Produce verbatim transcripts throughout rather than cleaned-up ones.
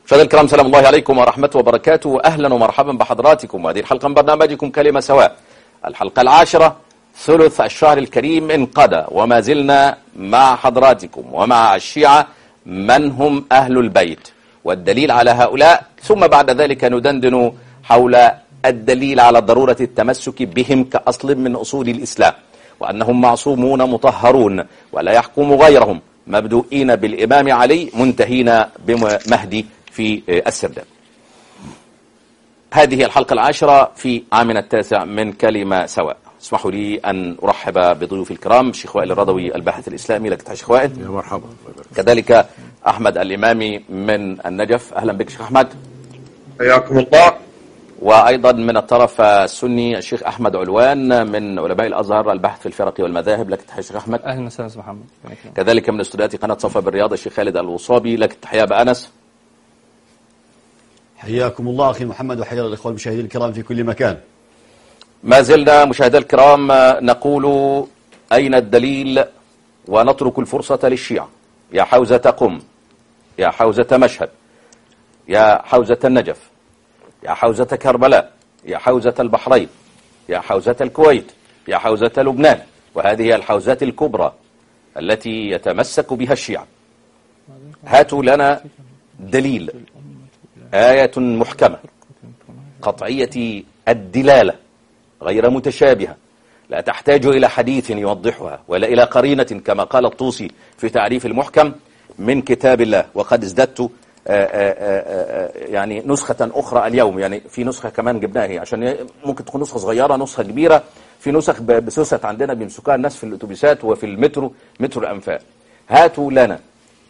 مشاهدينا الكرام، سلام الله عليكم ورحمته وبركاته. أهلا ومرحبا بحضراتكم، وهذه الحلقة من برنامجكم كلمة سواء، الحلقة العاشرة، ثلث الشهر الكريم انقضى، وما زلنا مع حضراتكم ومع الشيعة من هم أهل البيت والدليل على هؤلاء، ثم بعد ذلك ندندن حول الدليل على ضرورة التمسك بهم كأصل من أصول الإسلام، وأنهم معصومون مطهرون ولا يحكم غيرهم، مبدوئين بالإمام علي منتهين بمهدي في السرداب. هذه الحلقة العاشرة في عامنا التاسع من كلمة سواء. اسمحوا لي أن أرحب بضيوف الكرام، الشيخ وائل الرضوي الباحث الإسلامي، لك تحية شيخ وائل. يا مرحبا. كذلك أحمد الإمامي من النجف، أهلا بك شيخ أحمد. حياكم الله. وأيضا من الطرف السني الشيخ أحمد علوان من علماء الأزهر البحث في الفرق والمذاهب، لك تحية شيخ أحمد. أهلا وسهلا محمد. كذلك من استوديوهات قناة صفا بالرياض الشيخ خالد الوصابي، لك تحية بأنس. حياكم الله أخي محمد، وحيا الإخوة المشاهدين الكرام في كل مكان. ما زلنا مشاهدينا الكرام نقول أين الدليل ونترك الفرصة للشيعة. يا حوزة قم، يا حوزة مشهد، يا حوزة النجف، يا حوزة كربلاء، يا حوزة البحرين، يا حوزة الكويت، يا حوزة لبنان، وهذه هي الحوزات الكبرى التي يتمسك بها الشيعة. هاتوا لنا دليل، آية محكمة قطعية الدلالة غير متشابهة، لا تحتاج إلى حديث يوضحها ولا إلى قرينة كما قال الطوسي في تعريف المحكم من كتاب الله. وقد ازددت آآ آآ يعني نسخة أخرى اليوم، يعني في نسخة كمان جبناها عشان ممكن تكون نسخة صغيرة نسخة كبيرة. في نسخ بسوست عندنا بيمسكوها الناس في الأتوبيسات وفي المترو، مترو الأنفاق. هاتوا لنا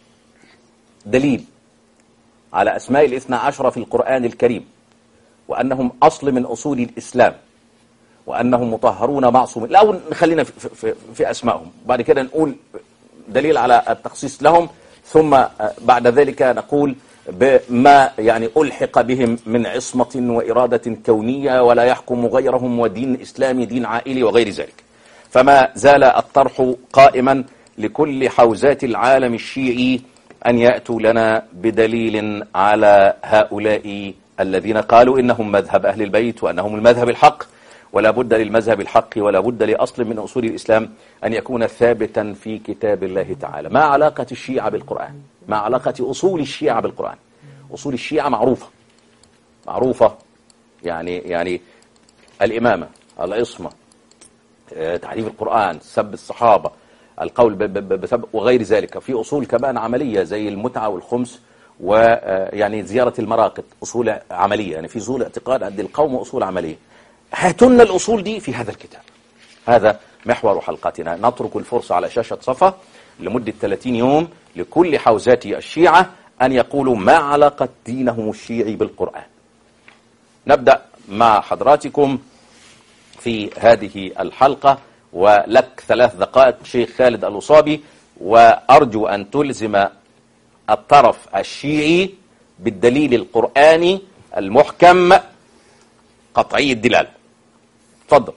دليل على أسماء الاثنى عشر في القرآن الكريم، وأنهم أصل من أصول الإسلام، وأنهم مطهرون معصومين. الأول نخلينا في, في, في أسمائهم، بعد كده نقول دليل على التخصيص لهم، ثم بعد ذلك نقول بما يعني ألحق بهم من عصمة وإرادة كونية ولا يحكم غيرهم، ودين إسلامي دين عائلي وغير ذلك. فما زال الطرح قائما لكل حوزات العالم الشيعي أن يأتوا لنا بدليل على هؤلاء الذين قالوا إنهم مذهب أهل البيت وأنهم المذهب الحق. ولا بد للمذهب الحق ولا بد لأصل من أصول الإسلام أن يكون ثابتا في كتاب الله تعالى. ما علاقة الشيعة بالقرآن؟ ما علاقة أصول الشيعة بالقرآن؟ أصول الشيعة معروفة معروفة يعني يعني الإمامة، العصمة، تعريف القرآن، سب الصحابة، القول بسب وغير ذلك. في أصول كمان عملية زي المتعة والخمس، ويعني زيارة المراقد، أصول عملية، يعني في أصول اعتقاد عند القوم وأصول عملية. هاتنا الأصول دي في هذا الكتاب. هذا محور حلقتنا. نترك الفرصة على شاشة صفا لمدة ثلاثين يوم لكل حوزات الشيعة أن يقولوا ما علاقة دينهم الشيعي بالقرآن. نبدأ مع حضراتكم في هذه الحلقة، ولك ثلاث دقائق شيخ خالد الوصابي، وأرجو أن تلزم الطرف الشيعي بالدليل القرآني المحكم قطعي الدلالة. تفضل.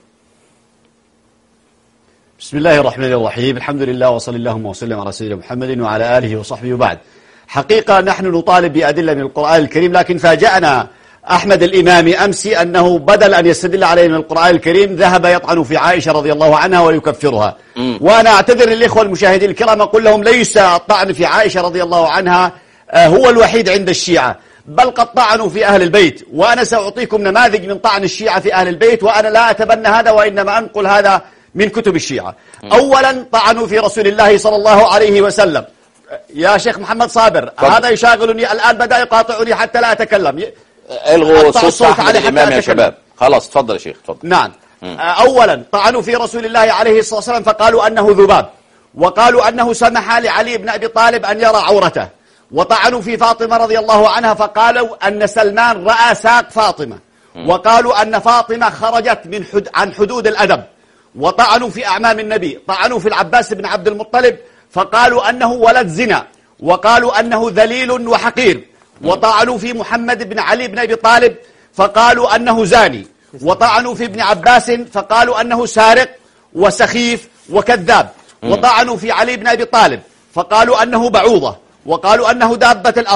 بسم الله الرحمن الرحيم، الحمد لله وصلى اللهم وسلم على سيدنا محمد وعلى آله وصحبه وبعد. حقيقة نحن نطالب بأدلة من القرآن الكريم، لكن فاجأنا أحمد الإمامي أمس أنه بدل أن يستدل عليه من القرآن الكريم ذهب يطعن في عائشة رضي الله عنها ويكفرها. م. وأنا أعتذر للإخوة المشاهدين الكرام، أقول لهم ليس الطعن في عائشة رضي الله عنها هو الوحيد عند الشيعة، بل قد طعنوا في أهل البيت، وأنا سأعطيكم نماذج من طعن الشيعة في أهل البيت، وأنا لا أتبنى هذا وإنما أنقل هذا من كتب الشيعة. م. أولا طعنوا في رسول الله صلى الله عليه وسلم. يا شيخ محمد صابر، فضل. هذا يشاغلني الآن، بدأ يقاطعني حتى لا أتكلم. الغوا صوت أحمد الإمام يا شباب. خلاص تفضل يا شيخ تفضل. نعم. م. أولا طعنوا في رسول الله عليه الصلاة والسلام فقالوا أنه ذباب، وقالوا أنه سمح لعلي بن أبي طالب أن يرى عورته. وطعنوا في فاطمة رضي الله عنها فقالوا أن سلمان رأى ساق فاطمة، وقالوا أن فاطمة خرجت من حد عن حدود الأدب. وطعنوا في أعمام النبي، طعنوا في العباس بن عبد المطلب فقالوا أنه ولد زنا، وقالوا أنه ذليل وحقير. وطعنوا في محمد بن علي بن أبي طالب فقالوا أنه زاني. وطعنوا في ابن عباس فقالوا أنه سارق وسخيف وكذاب. وطعنوا في علي بن أبي طالب فقالوا أنه بعوضة، وقالوا أنه دابة الأرض.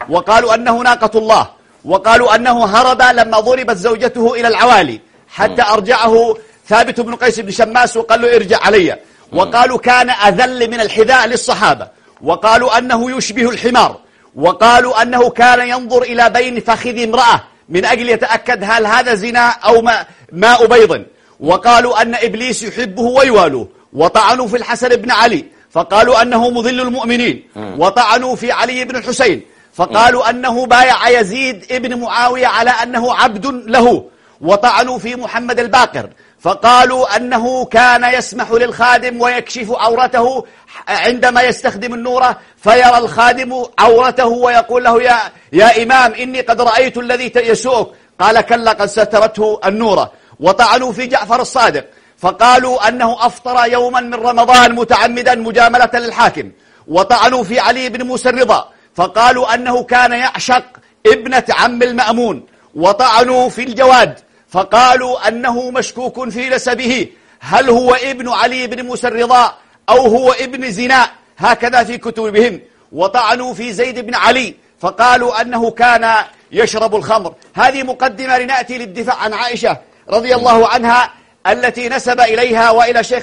وقالوا أنه ناقة الله، وقالوا أنه هرب لما ضربت زوجته إلى العوالي حتى أرجعه ثابت بن قيس بن شماس وقال له ارجع علي. وقالوا كان أذل من الحذاء للصحابة، وقالوا أنه يشبه الحمار، وقالوا أنه كان ينظر إلى بين فخذ امرأة من أجل يتأكد هل هذا زنا أو ماء بيض. وقالوا أن إبليس يحبه ويوالوه، وطعنوا في الحسن بن علي فقالوا أنه مذل المؤمنين، وطعنوا في علي بن الحسين فقالوا أنه بايع يزيد ابن معاوية على أنه عبد له، وطعنوا في محمد الباقر فقالوا أنه كان يسمح للخادم ويكشف عورته عندما يستخدم النورة، فيرى الخادم عورته ويقول له يا, يا إمام إني قد رأيت الذي يسوءك، قال كلا قد سترته النورة. وطعنوا في جعفر الصادق فقالوا أنه أفطر يوما من رمضان متعمدا مجاملة للحاكم. وطعنوا في علي بن موسى الرضا فقالوا أنه كان يعشق ابنة عم المأمون. وطعنوا في الجواد فقالوا أنه مشكوك في نسبه، هل هو ابن علي بن موسى الرضا أو هو ابن زناء، هكذا في كتبهم. وطعنوا في زيد بن علي فقالوا أنه كان يشرب الخمر. هذه مقدمة لنأتي للدفاع عن عائشة رضي الله عنها التي نسب إليها وإلى شيخ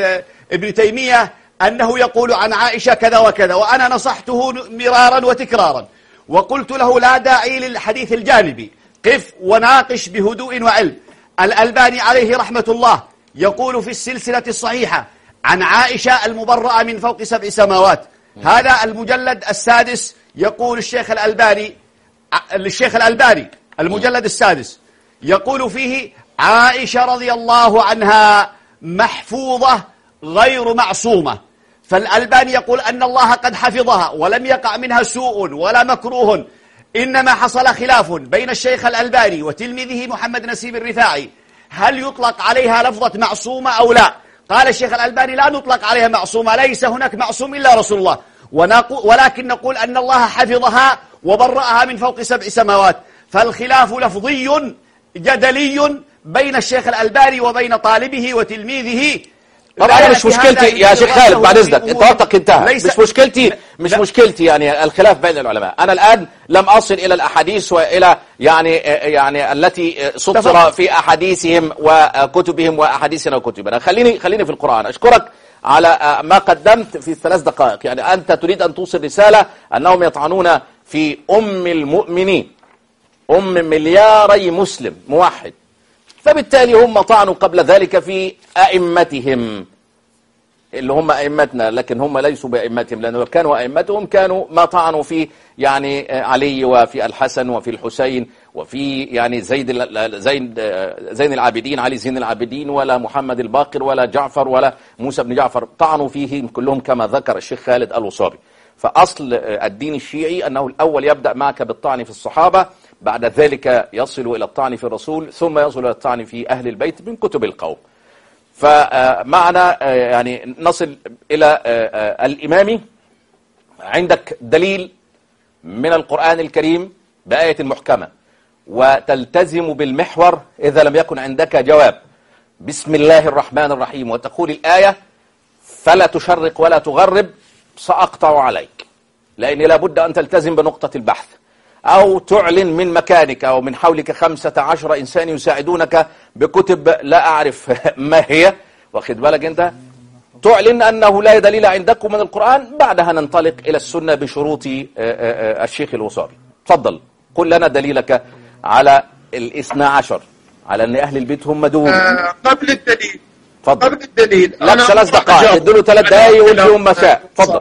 ابن تيمية أنه يقول عن عائشة كذا وكذا، وأنا نصحته مرارا وتكرارا وقلت له لا داعي للحديث الجانبي، قف وناقش بهدوء وعلم. الألباني عليه رحمة الله يقول في السلسلة الصحيحة عن عائشة المبرأة من فوق سبع سماوات، هذا المجلد السادس، يقول الشيخ الألباني الشيخ الألباني المجلد السادس يقول فيه عائشة رضي الله عنها محفوظة غير معصومة. فالألباني يقول أن الله قد حفظها ولم يقع منها سوء ولا مكروه، إنما حصل خلاف بين الشيخ الألباني وتلميذه محمد نسيب الرفاعي هل يطلق عليها لفظة معصومة أو لا. قال الشيخ الألباني لا نطلق عليها معصومة، ليس هناك معصوم إلا رسول الله، ولكن نقول أن الله حفظها وبرأها من فوق سبع سماوات. فالخلاف لفظي جدلي بين الشيخ الألباني وبين طالبه وتلميذه. طبعا مش مشكلتي يا شيخ خالد بعد اذنك، انت وقتك انتهى. مش مشكلتي مش لا. مشكلتي يعني الخلاف بين العلماء. انا الان لم اصل الى الاحاديث والى يعني يعني التي سطر في احاديثهم وكتبهم واحاديثنا وكتبنا. خليني خليني في القرآن. اشكرك على ما قدمت في ثلاث دقائق. يعني انت تريد ان توصل رسالة انهم يطعنون في ام المؤمنين، ام ملياري مسلم موحد، فبالتالي هم طعنوا قبل ذلك في أئمتهم اللي هم أئمتنا، لكن هم ليسوا بأئمتهم، لأنه لو كانوا أئمتهم كانوا ما طعنوا في يعني علي وفي الحسن وفي الحسين وفي يعني زيد زين زين العابدين، علي زين العابدين، ولا محمد الباقر ولا جعفر ولا موسى بن جعفر، طعنوا فيهم كلهم كما ذكر الشيخ خالد الوصابي. فأصل الدين الشيعي أنه الأول يبدأ معك بالطعن في الصحابة، بعد ذلك يصل إلى الطعن في الرسول، ثم يصل إلى الطعن في أهل البيت من كتب القوم. فمعنا يعني نصل إلى الإمامي. عندك دليل من القرآن الكريم بآية محكمة وتلتزم بالمحور إذا لم يكن عندك جواب. بسم الله الرحمن الرحيم، وتقول الآية فلا تشرق ولا تغرب سأقطع عليك، لأني لابد أن تلتزم بنقطة البحث، أو تعلن من مكانك أو من حولك خمسة عشر إنسان يساعدونك بكتب لا أعرف ما هي، واخد بالك أنت، تعلن أنه لا دليل عندكم من القرآن، بعدها ننطلق إلى السنة بشروط الشيخ الوصابي. تفضل قل لنا دليلك على الاثنى عشر، على أن أهل البيت هم دون. آه قبل الدليل تفضل. قبل الدليل لك ثلاث دقائق، ادوا ثلاث دقائق وقول لهم مساء. تفضل.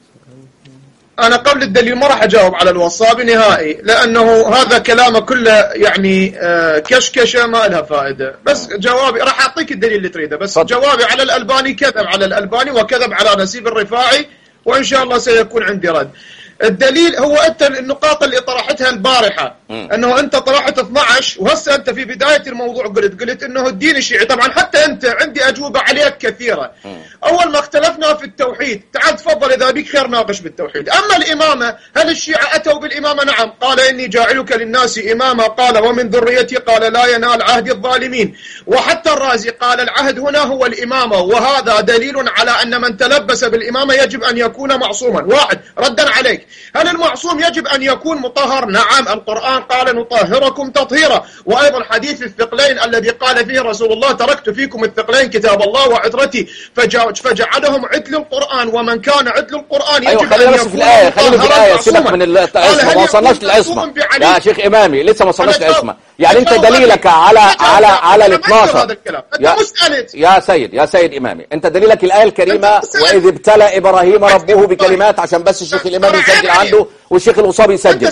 أنا قبل الدليل ما راح أجاوب على الوصابي نهائي، لأنه هذا كلامه كله يعني كشكشة ما لها فائدة. بس جوابي راح أعطيك الدليل اللي تريده، بس فضل. جوابي على الألباني كذب على الألباني وكذب على نسيب الرفاعي، وإن شاء الله سيكون عندي رد. الدليل هو أنت النقاط اللي طرحتها البارحة، انه انت طرحت اثني عشر، وهسه انت في بدايه الموضوع قلت قلت انه الدين الشيعي. طبعا حتى انت عندي اجوبه عليك كثيره. م. اول ما اختلفنا في التوحيد، تعال تفضل اذا بيك خير ناقش بالتوحيد. اما الامامه، هل الشيعه اتوا بالامامه؟ نعم، قال اني جاعلك للناس اماما، قال ومن ذريتي، قال لا ينال عهد الظالمين. وحتى الرازي قال العهد هنا هو الامامه، وهذا دليل على ان من تلبس بالامامه يجب ان يكون معصوما. واحد، ردا عليك، هل المعصوم يجب ان يكون مطهر؟ نعم، القرآن قال نطهركم تطهيرا. وأيضا حديث الثقلين الذي قال فيه رسول الله تركت فيكم الثقلين كتاب الله وعترتي، فجعلهم عدل القرآن، ومن كان عدل القرآن يجب أيوة، خلينا أن بس يكون في الآية، خلينا في الآية، سيبك من العصمة، ما وصلناش للعصمة يا شيخ إمامي، لسه ما وصلناش للعصمة. يعني أنت دليلك على على على ال اثناشر يا, يا سيد يا سيد إمامي، أنت دليلك الآية الكريمة وإذ ابتلى إبراهيم ربه بكلمات، عشان بس الشيخ الإمامي يسجل عنده والشيخ الأصابي يسجل.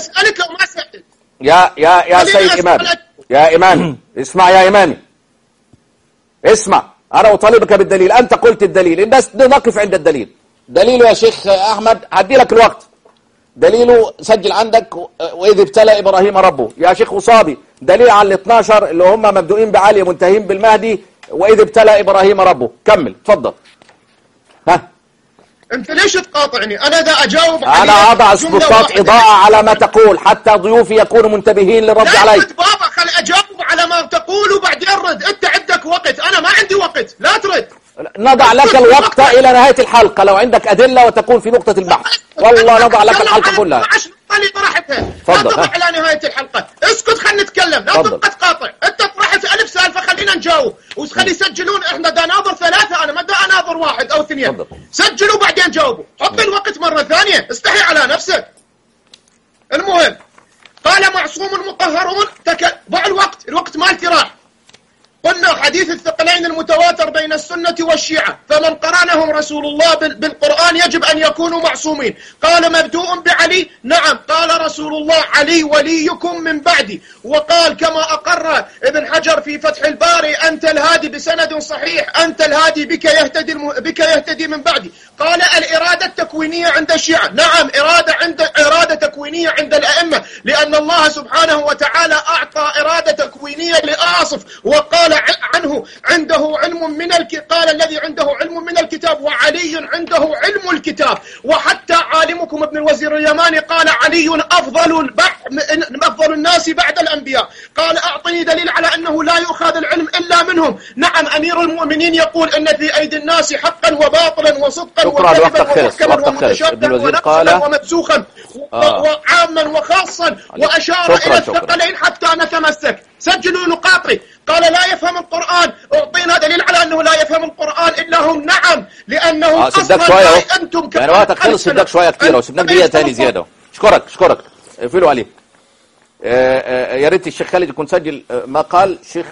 يا يا يا سيد إمامي، يا إمامي اسمع، يا إمامي اسمع، أنا أطالبك بالدليل، أنت قلت الدليل، الناس نقف عند الدليل. دليله يا شيخ أحمد، هدي لك الوقت، دليله سجل عندك وإذ ابتلى إبراهيم ربه. يا شيخ أصابي دليل على ال اثناشر اللي هم مبدوئين بعلي ومنتهين بالمهدي، وإذ ابتلى إبراهيم ربه. كمل تفضل. ها انت ليش تقاطعني؟ انا اذا اجاوب انا اضع سبوتات اضاءة على ما تقول حتى ضيوفي يكونوا منتبهين للرد علي. لا بابا، خل اجاوب على ما تقول وبعدين رد. انت عندك وقت، انا ما عندي وقت، لا ترد. نضع لك الوقت الى نهاية الحلقة لو عندك ادلة وتكون في نقطة البحث، والله نضع لك الحلقة كلها. اللي طرحتها تفضل على نهاية الحلقة. اسكت، خلينا نتكلم، لا تبقى تقاطع. انت طرحت الف سالفة، خلينا نجاوب وخلي يسجلون. احنا دا ناظر ثلاثة، انا ما دا اناظر واحد او اثنين. سجلوا بعدين جاوبوا، حط الوقت مرة ثانية، استحي على نفسك. المهم، قال معصوم مطهرون، تك... ضع الوقت، الوقت مالتي راح. قلنا حديث الثقلين المتواتر بين السنة والشيعة، فمن قرانهم رسول الله بالقرآن يجب أن يكونوا معصومين. قال مبدوء بعلي، نعم، قال رسول الله علي وليكم من بعدي. وقال كما أقر ابن حجر في فتح الباري أنت الهادي بسند صحيح، أنت الهادي بك يهتدي, الم... بك يهتدي من بعدي. قال الإرادة التكوينية عند الشيعة، نعم، إرادة عند إرادة تكوينية عند الأئمة، لأن الله سبحانه وتعالى أعطى إرادة تكوينية لآصف، وقال عنه عنده علم من الكتاب، قال الذي عنده علم من الكتاب وعلي عنده علم الكتاب. وحتى عالمكم ابن الوزير اليماني قال علي أفضل البح أفضل الناس بعد الأنبياء. قال أعطني دليل على أنه لا يؤخذ العلم إلا منهم. نعم، أمير المؤمنين يقول إن في أيدي الناس حقا وباطلا وصدقا وكذبا ومحكما ومتشابها ونقصا ومنسوخا وعاما وخاصا، وأشار إلى الثقلين حتى نتمسك. سجلوا نقاطي. قال لا يفهم القرآن، أعطينا دليل على أنه لا يفهم القرآن إلا هم. نعم، لأنه آه أصلا شوية أنتم يعني وقتك خلص، سيبك شوية كتير وسيبناك دقيقة تاني زيادة. اشكرك اشكرك اقفلوا عليه. آآ آآ يا ريت الشيخ خالد يكون سجل ما قال شيخ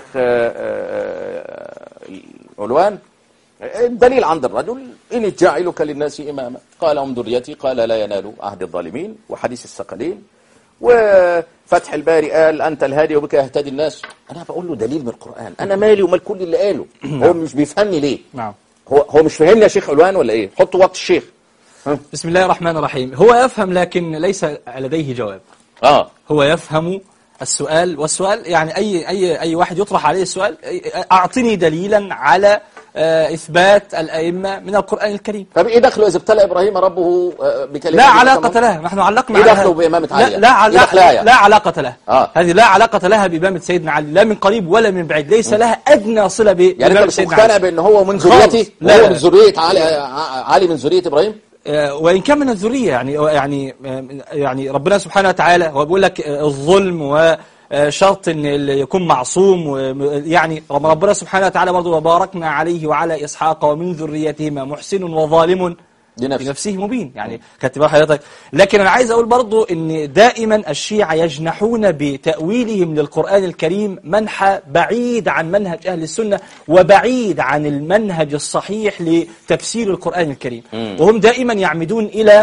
علوان. الدليل عند الرجل إني جاعلك للناس إماما، قال هم ذريتي، قال لا ينال عهد الظالمين، وحديث الثقلين، وفتح الباري قال أنت الهادي وبك يهتدي الناس. أنا بقول له دليل من القرآن، أنا مالي ومال كل اللي قاله. هو مش بيفهمني ليه؟ نعم، هو هو مش فاهمني يا شيخ علوان ولا إيه؟ حطوا وقت الشيخ. بسم الله الرحمن الرحيم. هو يفهم لكن ليس لديه جواب. آه هو يفهم السؤال، والسؤال يعني أي أي أي واحد يطرح عليه السؤال، أعطني دليلا على إثبات الأئمة من القرآن الكريم. طب إيه دخله إذا ابتلى إبراهيم ربه بكلمة؟ لا علاقة لها، نحن علقنا إيه دخله بإمامة علي؟ لا لا, لا, لا, لا علاقة لها. آه. هذه لا علاقة لها بإمامة سيدنا علي، لا من قريب ولا من بعيد، ليس م. لها أدنى صلة بإمامة يعني أنت سيدنا علي. يعني أنت مقتنع بأن هو من ذريتي؟ هو من ذرية علي، علي من ذرية إبراهيم؟ وإن كان من الذرية، يعني يعني يعني ربنا سبحانه وتعالى هو بيقول لك الظلم و شرط ان يكون معصوم، يعني ربنا سبحانه وتعالى برضه وباركنا عليه وعلى اسحاق ومن ذريتهما محسن وظالم لنفسه مبين، يعني خدت بال حضرتك. لكن انا عايز اقول برضه ان دائما الشيعة يجنحون بتأويلهم للقرآن الكريم منحى بعيد عن منهج اهل السنة وبعيد عن المنهج الصحيح لتفسير القرآن الكريم. م. وهم دائما يعمدون الى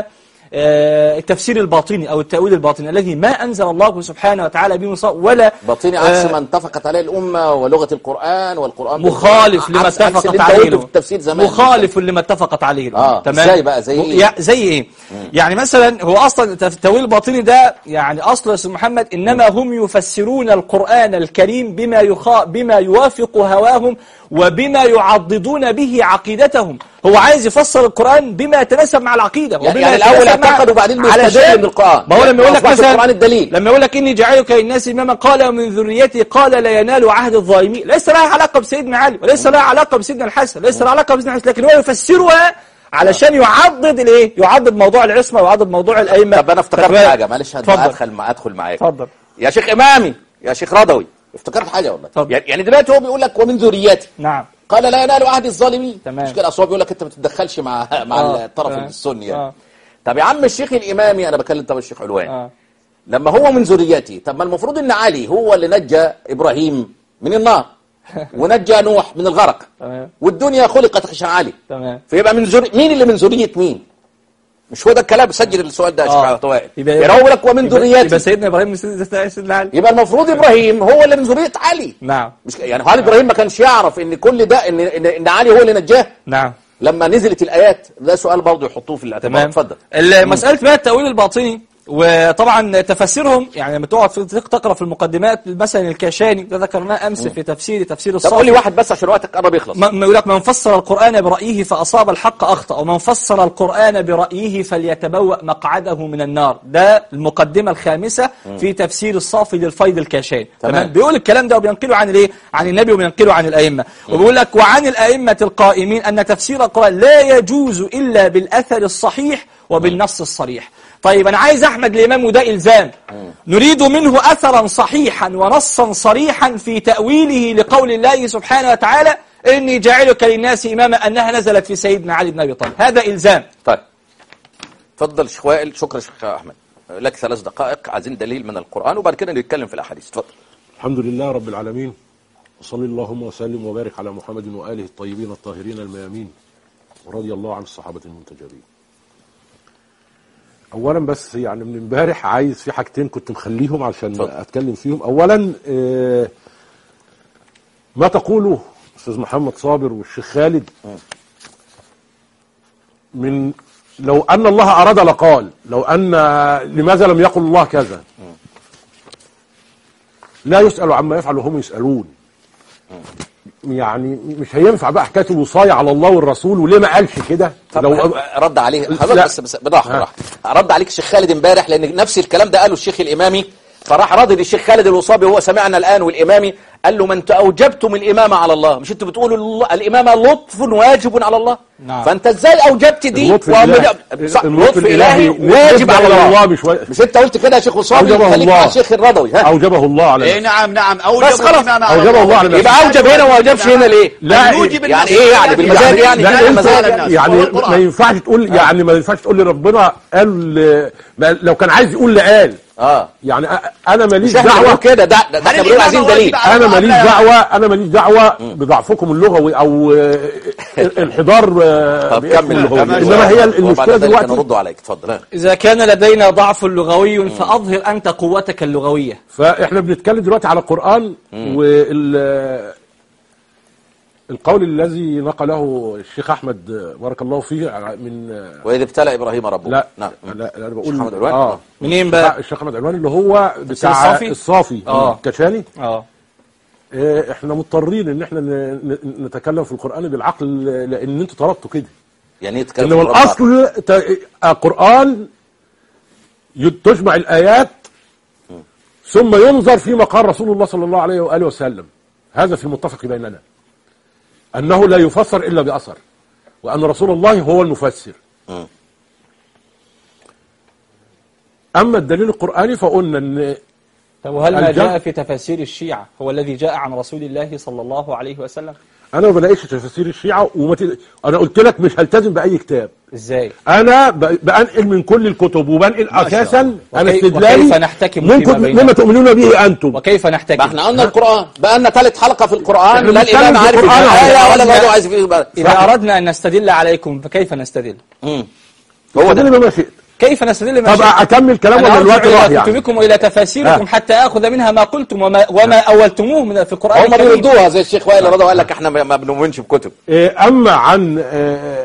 التفسير الباطني أو التأويل الباطني الذي ما أنزل الله سبحانه وتعالى به ولا باطني عكس ما اتفقت عليه الأمة ولغة القرآن والقرآن مخالف لما اتفقت عليه في التفسير زمان مخالف لما اتفقت عليه آه. تمام. ازاي بقى زي ايه؟ زي ايه؟ مم. يعني مثلا هو اصلا التأويل الباطني ده يعني اصل يا استاذ محمد انما هم يفسرون القرآن الكريم بما يخا بما يوافق هواهم وبما يعضدون به عقيدتهم. هو عايز يفسر القرآن بما يتناسب مع العقيدة يعني, يعني الأول اعتقد وبعدين بيستدل من القرآن. ما هو لما يقول لك مثلا القرآن الدليل لما يقول لك إني جعلك للناس إماما قال من ذريتي قال لا ينال عهد الظالمين، ليس لها علاقة بسيدنا علي وليس لها علاقة بسيدنا الحسن، ليس لها علاقة بسيدنا الحسن، لكن هو يفسرها علشان يعضد الايه؟ يعضد موضوع العصمة ويعضد موضوع الأئمة. طب أنا افتكرت حاجة، معلش هدخل مع أدخل معاك. اتفضل يا شيخ إمامي يا شيخ رضوي، افتكرت حاجة والله. طب. يعني دلوقتي هو بيقول لك ومن ذريتي نعم قال لا ينال عهد الظالمين. تمام. مش كده؟ اصل هو بيقول لك انت ما تتدخلش مع مع آه. الطرف آه. السني يعني. آه. طب يا عم الشيخ الامامي، انا بكلم طب الشيخ علوان آه. لما هو من ذريتي، طب ما المفروض ان علي هو اللي نجى ابراهيم من النار ونجى نوح من الغرق. تمام. والدنيا خلقت عشان علي. تمام. فيبقى من ذري مين اللي من ذريه مين؟ مش هو ده الكلام؟ سجل السؤال ده يا آه. شيخ طوائل. يبقى يقول لك ومن ذريتي يبقى سيدنا ابراهيم من سيدنا علي. يبقى المفروض ابراهيم هو اللي من ذريه علي. نعم. مش يعني هل ابراهيم ما كانش يعرف ان كل ده ان ان, إن علي هو اللي نجاه؟ نعم. لما نزلت الآيات. ده سؤال برضه يحطوه في الاعتبار. اتفضل. مسألة بقى التأويل الباطني وطبعا تفسيرهم، يعني لما تقعد تقرا في المقدمات مثلا الكاشاني ده ذكرناه امس في تفسير تفسير الصافي. طب قول لي واحد بس عشان وقتك قرب يخلص. ما يقول لك من فسر القرآن برأيه فأصاب الحق أخطأ، ومن فسر القرآن برأيه فليتبوأ مقعده من النار. ده المقدمة الخامسة في تفسير الصافي للفيض الكاشاني. تمام. بيقول الكلام ده وبينقله عن الايه؟ عن النبي وبينقله عن الأئمة. وبيقول لك وعن الأئمة القائمين أن تفسير القرآن لا يجوز إلا بالأثر الصحيح وبالنص الصريح. طيب أنا عايز أحمد الإمام وده إلزام، نريد منه أثرا صحيحا ونصا صريحا في تأويله لقول الله سبحانه وتعالى إني جاعلك للناس إماما أنها نزلت في سيدنا علي بن أبي طالب. هذا إلزام. طيب تفضل شيخ وائل. شكرا شيخ أحمد، لك ثلاث دقائق عايزين دليل من القرآن وبعد كده نتكلم في الأحاديث. تفضل. الحمد لله رب العالمين، وصلي اللهم وسلم وبارك على محمد وآله الطيبين الطاهرين الميامين، ورضي الله عن الصحابة المنتجبين. اولا بس يعني من امبارح عايز في حاجتين كنت مخليهم عشان فضل. اتكلم فيهم. اولا اه ما تقوله استاذ محمد صابر والشيخ خالد من لو ان الله اراد لقال، لو ان لماذا لم يقل الله كذا، لا يسأل عما يفعل وهم يسألون. يعني مش هينفع بقى حكايه الوصايه على الله والرسول وليه ما قالش كده. لو رد عليه بس بس بضحك راح رد عليك الشيخ خالد امبارح، لان نفس الكلام ده قاله الشيخ الامامي، فراح رد الشيخ خالد الوصابي وهو سمعنا الان والامامي قال له ما انت اوجبتم الامامه على الله، مش انتوا بتقولوا الامامه لطف واجب على الله. نعم. فانت ازاي اوجبت دي؟ اللطف الالهي, اللطف الالهي واجب على الله, الله مش, مش انت قلت كده يا شيخ وصابي؟ خليك مع الشيخ الرضوي. ها اوجبه الله على ايه؟ نعم نعم اوجبه بس خلاص اوجبه الله على يبقى اوجب هنا وما اوجبش هنا ليه؟ لا يعني ايه يعني بالمزاج؟ يعني يعني يعني ما ينفعش تقول يعني ما ينفعش تقول لي ربنا قال لو كان عايز يقول لقال. اه يعني انا ماليش دعوه كده. ده احنا بنقول عايزين دليل. انا ماليش دعوه انا ماليش دعوه بضعفكم اللغوي او انحدار اللغوي. انما هي المشكله دلوقتي نردوا عليك. اتفضل. اذا كان لدينا ضعف لغوي فاظهر انت قوتك اللغويه. فاحنا بنتكلم دلوقتي على القران وال القول الذي نقله الشيخ احمد بارك الله فيه من واذ ابتلى ابراهيم ربه. لا نعم لا انا بقول اه منين بقى الشيخ احمد علوان اللي هو بتاع الصافي, الصافي. اه الكشاني. اه احنا مضطرين ان احنا نتكلم في القران بالعقل لان انتوا طلبتوا كده. يعني ايه تتكلم؟ انما الاصل القران تجمع الايات ثم ينظر فيما قال رسول الله صلى الله عليه واله وسلم. هذا في المتفق بيننا أنه لا يفسر إلا بأثر، وأن رسول الله هو المفسر. م. أما الدليل القرآني فقلنا أن طب وهل ما جاء في تفاسير الشيعة هو الذي جاء عن رسول الله صلى الله عليه وسلم؟ أنا ما بلاقيش تفاسير الشيعة ومت... أنا قلت لك مش هلتزم بأي كتاب. إزاي؟ أنا ب... بنقل من كل الكتب وبنقل أساسا أنا استدلالي وكيف نحتكم ممكن مما تؤمنون به أنتم. وكيف نحتكم؟ احنا قلنا القرآن بقى لنا ثالث حلقة في القرآن لا الإمام عارف الآية ولا الوضع عايز فيه. إذا أردنا أن نستدل عليكم فكيف نستدل؟ امم هو ده ما شئت. كيف نستدل طب اكمل كلام ولا الوقت راح إلى يعني كتبكم وإلى تفاسيركم آه. حتى آخذ منها ما قلتم وما, وما أولتموه من في القرآن هم الكريم. بيردوها زي الشيخ وائل رضا وقال لك احنا ما بنؤمنش بكتب. إيه، اما عن آه،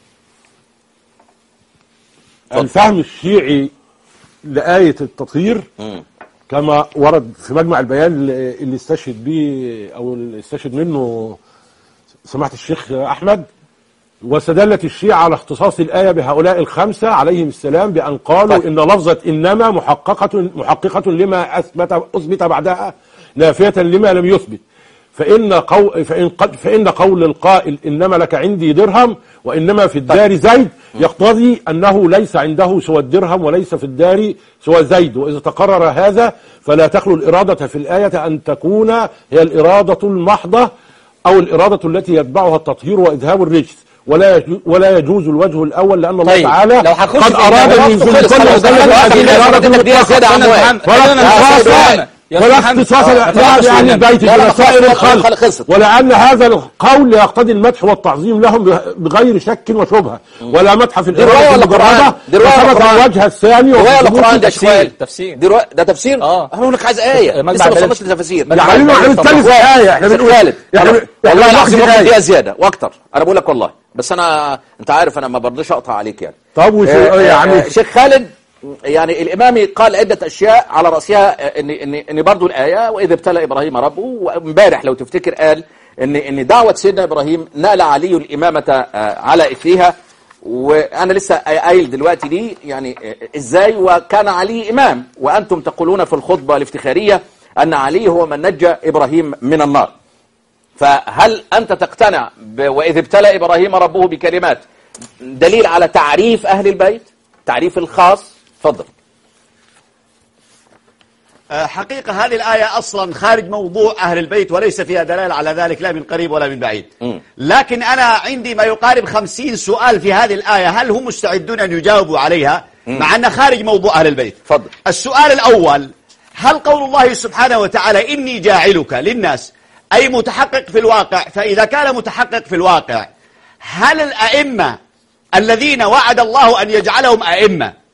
الفهم الشيعي لآية التطهير مم. كما ورد في مجمع البيان اللي استشهد به او اللي استشهد منه سماحة الشيخ احمد، واستدلت الشيعة على اختصاص الآية بهؤلاء الخمسة عليهم السلام بأن قالوا طيب. إن لفظة إنما محققة محققة لما أثبت أثبت بعدها نافية لما لم يثبت، فإن قول فإن قد فإن قول القائل إنما لك عندي درهم وإنما في الدار زيد يقتضي أنه ليس عنده سوى الدرهم وليس في الدار سوى زيد، وإذا تقرر هذا فلا تخلو الإرادة في الآية أن تكون هي الإرادة المحضة أو الإرادة التي يتبعها التطهير وإذهاب الرجس، ولا ولا يجوز الوجه الأول لأن الله طيب. تعالى لو هخش قد في أراد الوقت من خلص، كل خلاص، ذلك خلاص، هذه خلاص، الإرادة خلاص، المطلقة زيادة عن واحد. ولا اختصاص ولا اختصاص لأهل البيت لا، لا، بسائر خلاص، الخلق، خلصت. ولأن هذا القول يقتضي المدح والتعظيم لهم بغير شك وشبهة، ولا مدح في دي رواية الإرادة ولا قرآن؟ المجردة، دي رواية ولا وثبت قرآن؟ الوجه الثاني رواية ولا وثبوت قرآن ده يا شيخ تفسير وائل؟ تفسير دي رواية ده تفسير؟ اه احنا بنقول لك عايز آية مجمع لسه ما البيان. وصلناش للتفاسير. يا حبيبي احنا بنتكلم في آية، احنا شيخ بنقول خالد احنا والله احنا العظيم بنحكي ممكن آية. فيها زيادة واكتر، انا بقول لك والله، بس انا انت عارف انا ما برضيش اقطع عليك يعني. طب وش آه، يعني آه، شيخ خالد يعني الامامي قال عده اشياء على راسها ان ان ان برضه الايه واذا ابتلى ابراهيم ربه، وامبارح لو تفتكر قال ان ان دعوه سيدنا ابراهيم نال علي الامامه آه، على اثرها، وانا لسه قايل دلوقتي دي يعني آه، ازاي وكان علي امام وانتم تقولون في الخطبه الافتخاريه ان علي هو من نجى ابراهيم من النار. فهل انت تقتنع واذا ابتلى ابراهيم ربه بكلمات دليل على تعريف اهل البيت، تعريف الخاص؟ تفضل. حقيقة هذه الآية أصلا خارج موضوع أهل البيت وليس فيها دلالة على ذلك لا من قريب ولا من بعيد. م. لكن أنا عندي ما يقارب خمسين سؤال في هذه الآية، هل هم مستعدون أن يجاوبوا عليها م. مع أنها خارج موضوع أهل البيت؟ تفضل. السؤال الأول، هل قول الله سبحانه وتعالى إني جاعلك للناس أي متحقق في الواقع؟ فإذا كان متحقق في الواقع، هل الأئمة الذين وعد الله أن يجعلهم أئمة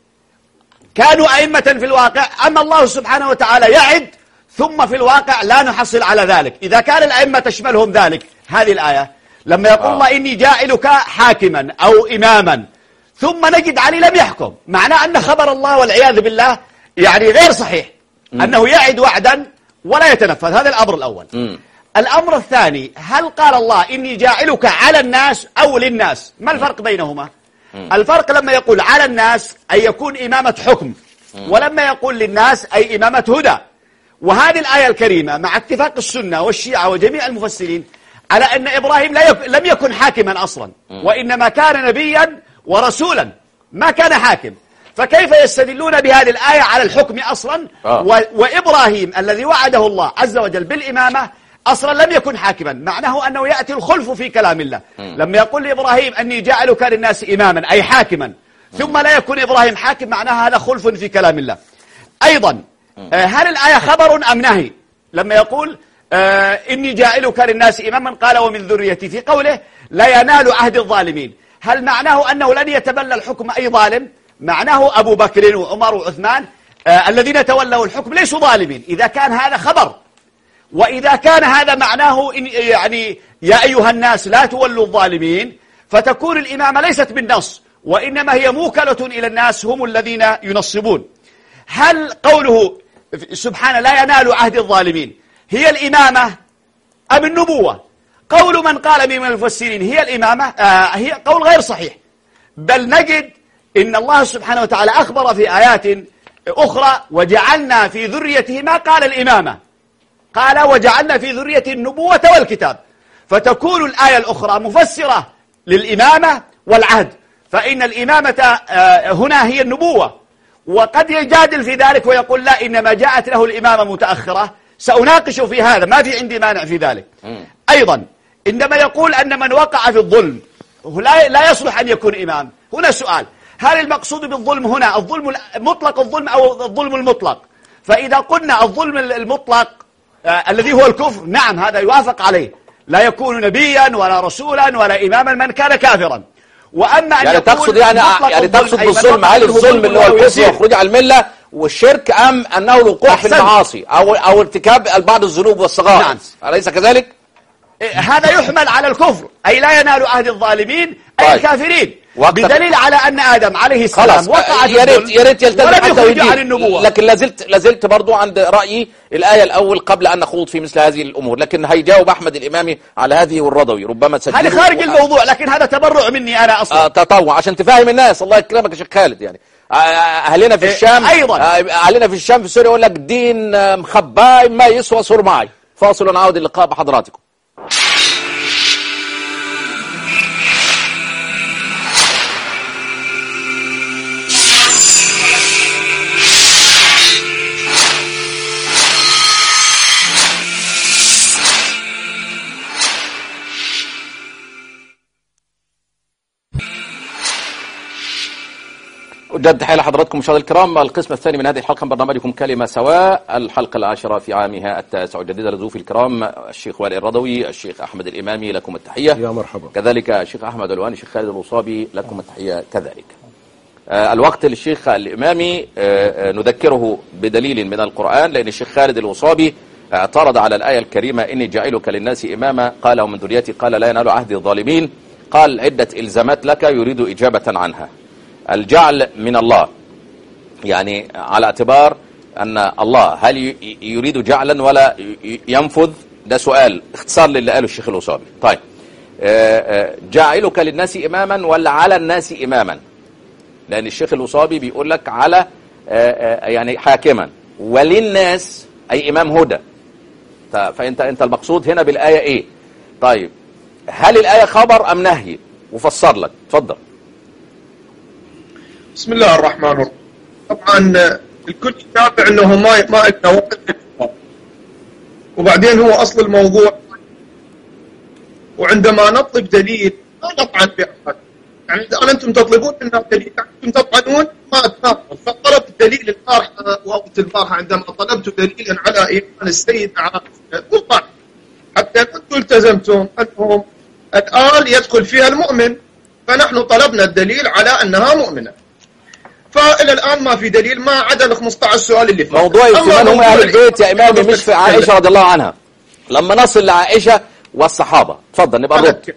كانوا أئمة في الواقع؟ أما الله سبحانه وتعالى يعد ثم في الواقع لا نحصل على ذلك. إذا كان الأئمة تشملهم ذلك هذه الآية، لما يقول آه. الله إني جاعلك حاكما أو إماما ثم نجد علي لم يحكم، معناه أن خبر الله والعياذ بالله يعني غير صحيح، م. أنه يعد وعدا ولا يتنفذ. هذا الأمر الأول. م. الأمر الثاني، هل قال الله إني جاعلك على الناس أو للناس؟ ما الفرق بينهما؟ الفرق لما يقول على الناس أي يكون إمامة حكم، ولما يقول للناس أي إمامة هدى. وهذه الآية الكريمة مع اتفاق السنة والشيعة وجميع المفسرين على أن إبراهيم لا يك... لم يكن حاكما أصلا، وإنما كان نبيا ورسولا، ما كان حاكم. فكيف يستدلون بهذه الآية على الحكم أصلا؟ آه. و... وإبراهيم الذي وعده الله عز وجل بالإمامة أصلا لم يكن حاكما، معناه أنه يأتي الخلف في كلام الله. م. لما يقول لإبراهيم أني جعلك للناس إماما أي حاكما، م. ثم لا يكون إبراهيم حاكم، معناها هذا خلف في كلام الله. أيضا آه هل الآية خبر أم نهي؟ لما يقول آه إني جاعلك للناس إماما قال ومن ذريتي، في قوله لا ينال عهد الظالمين، هل معناه أنه لن يتبلى الحكم أي ظالم؟ معناه أبو بكر وعمر وعثمان آه الذين تولوا الحكم ليسوا ظالمين. إذا كان هذا خبر، وإذا كان هذا معناه إن يعني يا أيها الناس لا تولوا الظالمين، فتكون الإمامة ليست بالنص، وإنما هي موكلة إلى الناس هم الذين ينصبون. هل قوله سبحانه لا ينال عهد الظالمين هي الإمامة أم النبوة؟ قول من قال من المفسرين هي الإمامة آه هي قول غير صحيح، بل نجد إن الله سبحانه وتعالى أخبر في آيات أخرى وجعلنا في ذريته ما قال الإمامة، قال وجعلنا في ذرية النبوة والكتاب، فتكون الآية الأخرى مفسرة للإمامة والعهد، فإن الإمامة هنا هي النبوة. وقد يجادل في ذلك ويقول لا إنما جاءت له الإمامة متأخرة، سأناقش في هذا، ما في عندي مانع في ذلك. أيضا عندما يقول أن من وقع في الظلم لا لا يصلح أن يكون إمام، هنا سؤال، هل المقصود بالظلم هنا الظلم مطلق الظلم أو الظلم المطلق؟ فإذا قلنا الظلم المطلق آه الذي هو الكفر، نعم هذا يوافق عليه، لا يكون نبيا ولا رسولا ولا إماما من كان كافرا. وأما أن يعني يقول تقصد يعني مطلق يعني الظلم تقصد أي بالظلم من هل منه الظلم اللي هو ظلم الكفر يسير. والخروج على المله والشرك ام انه الوقوع في أحسنت. المعاصي او او ارتكاب بعض الذنوب والصغائر؟ نعم. اليس كذلك؟ هذا يحمل على الكفر، أي لا ينال عهد الظالمين أي طيب. الكافرين، وقت- بدليل على أن آدم عليه خلاص السلام وقع في يا ريت الظلم يا ريت يلتزم ولم حتى يخرج ويجيب. عن النبوة. لكن لازلت لازلت برضو عند رايي الايه الاول قبل ان نخوض في مثل هذه الامور، لكن هيجاوب احمد الامامي على هذه والرضوي ربما تسجله. هذا خارج الموضوع، لكن هذا تبرع مني أنا أصلا. آه تطوع عشان تفهم الناس. الله يكرمك يا شيخ خالد. يعني آه اهلنا في إيه، الشام أيضا. آه اهلنا في الشام في سوريا يقول لك دين آه، مخباي ما يسوى صرماي. فاصل عود اللقاء بحضراتكم. أجدد تحية لحضراتكم مشاهدينا الكرام. القسم الثاني من هذه الحلقة من برنامجكم كلمة سواء، الحلقة العاشرة في عامها التاسع. أجدد لضيوفي الكرام الشيخ وائل الرضوي، الشيخ أحمد الإمامي، لكم التحية. يا مرحبا. كذلك الشيخ أحمد الواني، الشيخ خالد الوصابي، لكم التحية كذلك. آه الوقت للشيخ الإمامي آه نذكره بدليل من القرآن، لأن الشيخ خالد الوصابي اعترض على الآية الكريمة إني جاعلك للناس إماما، قال ومن ذريتي، قال لا ينال عهد الظالمين. قال عدة إلزامات لك يريد إجابة عنها. الجعل من الله، يعني على اعتبار أن الله هل يريد جعلا ولا ينفذ؟ ده سؤال اختصار للي قاله الشيخ الوصابي. طيب جاعلك للناس إماما ولا على الناس إماما؟ لأن الشيخ الوصابي بيقول لك على يعني حاكما، وللناس أي إمام هدى. فأنت أنت المقصود هنا بالآية إيه؟ طيب هل الآية خبر أم نهي؟ وفسر لك، تفضل. بسم الله الرحمن الرحيم. طبعا الكل يتابع انه ما ما لنا وقت، وبعدين هو اصل الموضوع، وعندما نطلب دليل ما نطعن في احد. يعني اذا انتم تطلبون منا دليل انتم تطعنون ما اتناقض. فطلب الدليل البارحه وقت البارحه عندما طلبت دليلا على ايمان السيد عائشه مو طعن، حتى انتم التزمتم انهم الآن يدخل فيها المؤمن، فنحن طلبنا الدليل على انها مؤمنه. فإلى الآن ما في دليل ما عدا ال خمسة عشر سؤال اللي فات. موضوع من هم أهل البيت يا إمامي مش في عائشة رضي الله عنها. لما نصل لعائشة والصحابة، تفضل نبقى نرد.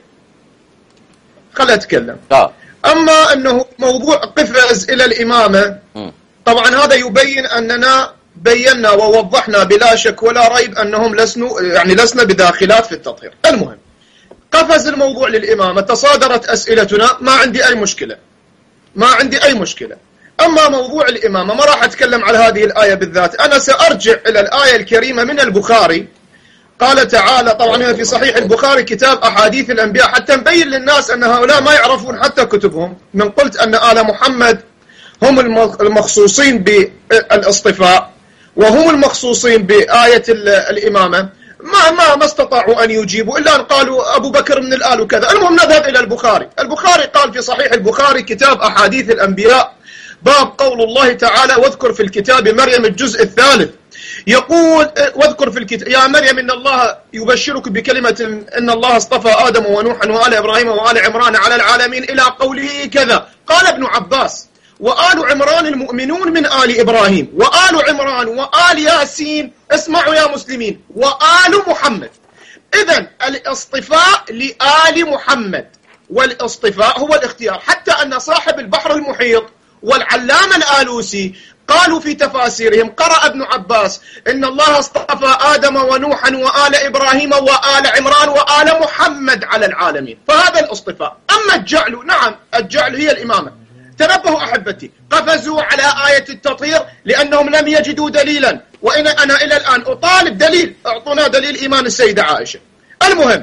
خليني أتكلم. آه. أما أنه موضوع قفز إلى الإمامة، م. طبعا هذا يبين أننا بينا ووضحنا بلا شك ولا ريب أنهم لسنا يعني لسنا بداخلات في التطهير. المهم قفز الموضوع للإمامة، تصادرت أسئلتنا، ما عندي أي مشكلة. ما عندي أي مشكلة. أما موضوع الإمامة ما راح أتكلم على هذه الآية بالذات، أنا سأرجع إلى الآية الكريمة من البخاري. قال تعالى، طبعا هي في صحيح البخاري كتاب أحاديث الأنبياء، حتى نبين للناس أن هؤلاء ما يعرفون حتى كتبهم. من قلت أن آل محمد هم المخصوصين بالاصطفاء وهم المخصوصين بآية الإمامة، ما ما ما استطاعوا أن يجيبوا إلا أن قالوا أبو بكر من الآل وكذا. المهم نذهب إلى البخاري. البخاري قال في صحيح البخاري كتاب أحاديث الأنبياء، باب قول الله تعالى واذكر في الكتاب مريم الجزء الثالث، يقول واذكر في الكتاب يا مريم إن الله يبشرك بكلمة إن الله اصطفى آدم ونوحا وآل إبراهيم وآل عمران على العالمين إلى قوله كذا. قال ابن عباس وآل عمران المؤمنون من آل إبراهيم، وآل عمران وآل ياسين، اسمعوا يا مسلمين، وآل محمد. إذن الاصطفاء لآل محمد، والاصطفاء هو الاختيار. حتى أن صاحب البحر المحيط والعلامة الآلوسي قالوا في تفاسيرهم قرأ ابن عباس إن الله اصطفى آدم ونوحا وآل إبراهيم وآل عمران وآل محمد على العالمين، فهذا الاصطفاء. أما الجعل، نعم الجعل هي الإمامة. تنبهوا أحبتي، قفزوا على آية التطهير لأنهم لم يجدوا دليلا، وإن أنا إلى الآن أطالب دليل، أعطونا دليل إيمان السيدة عائشة. المهم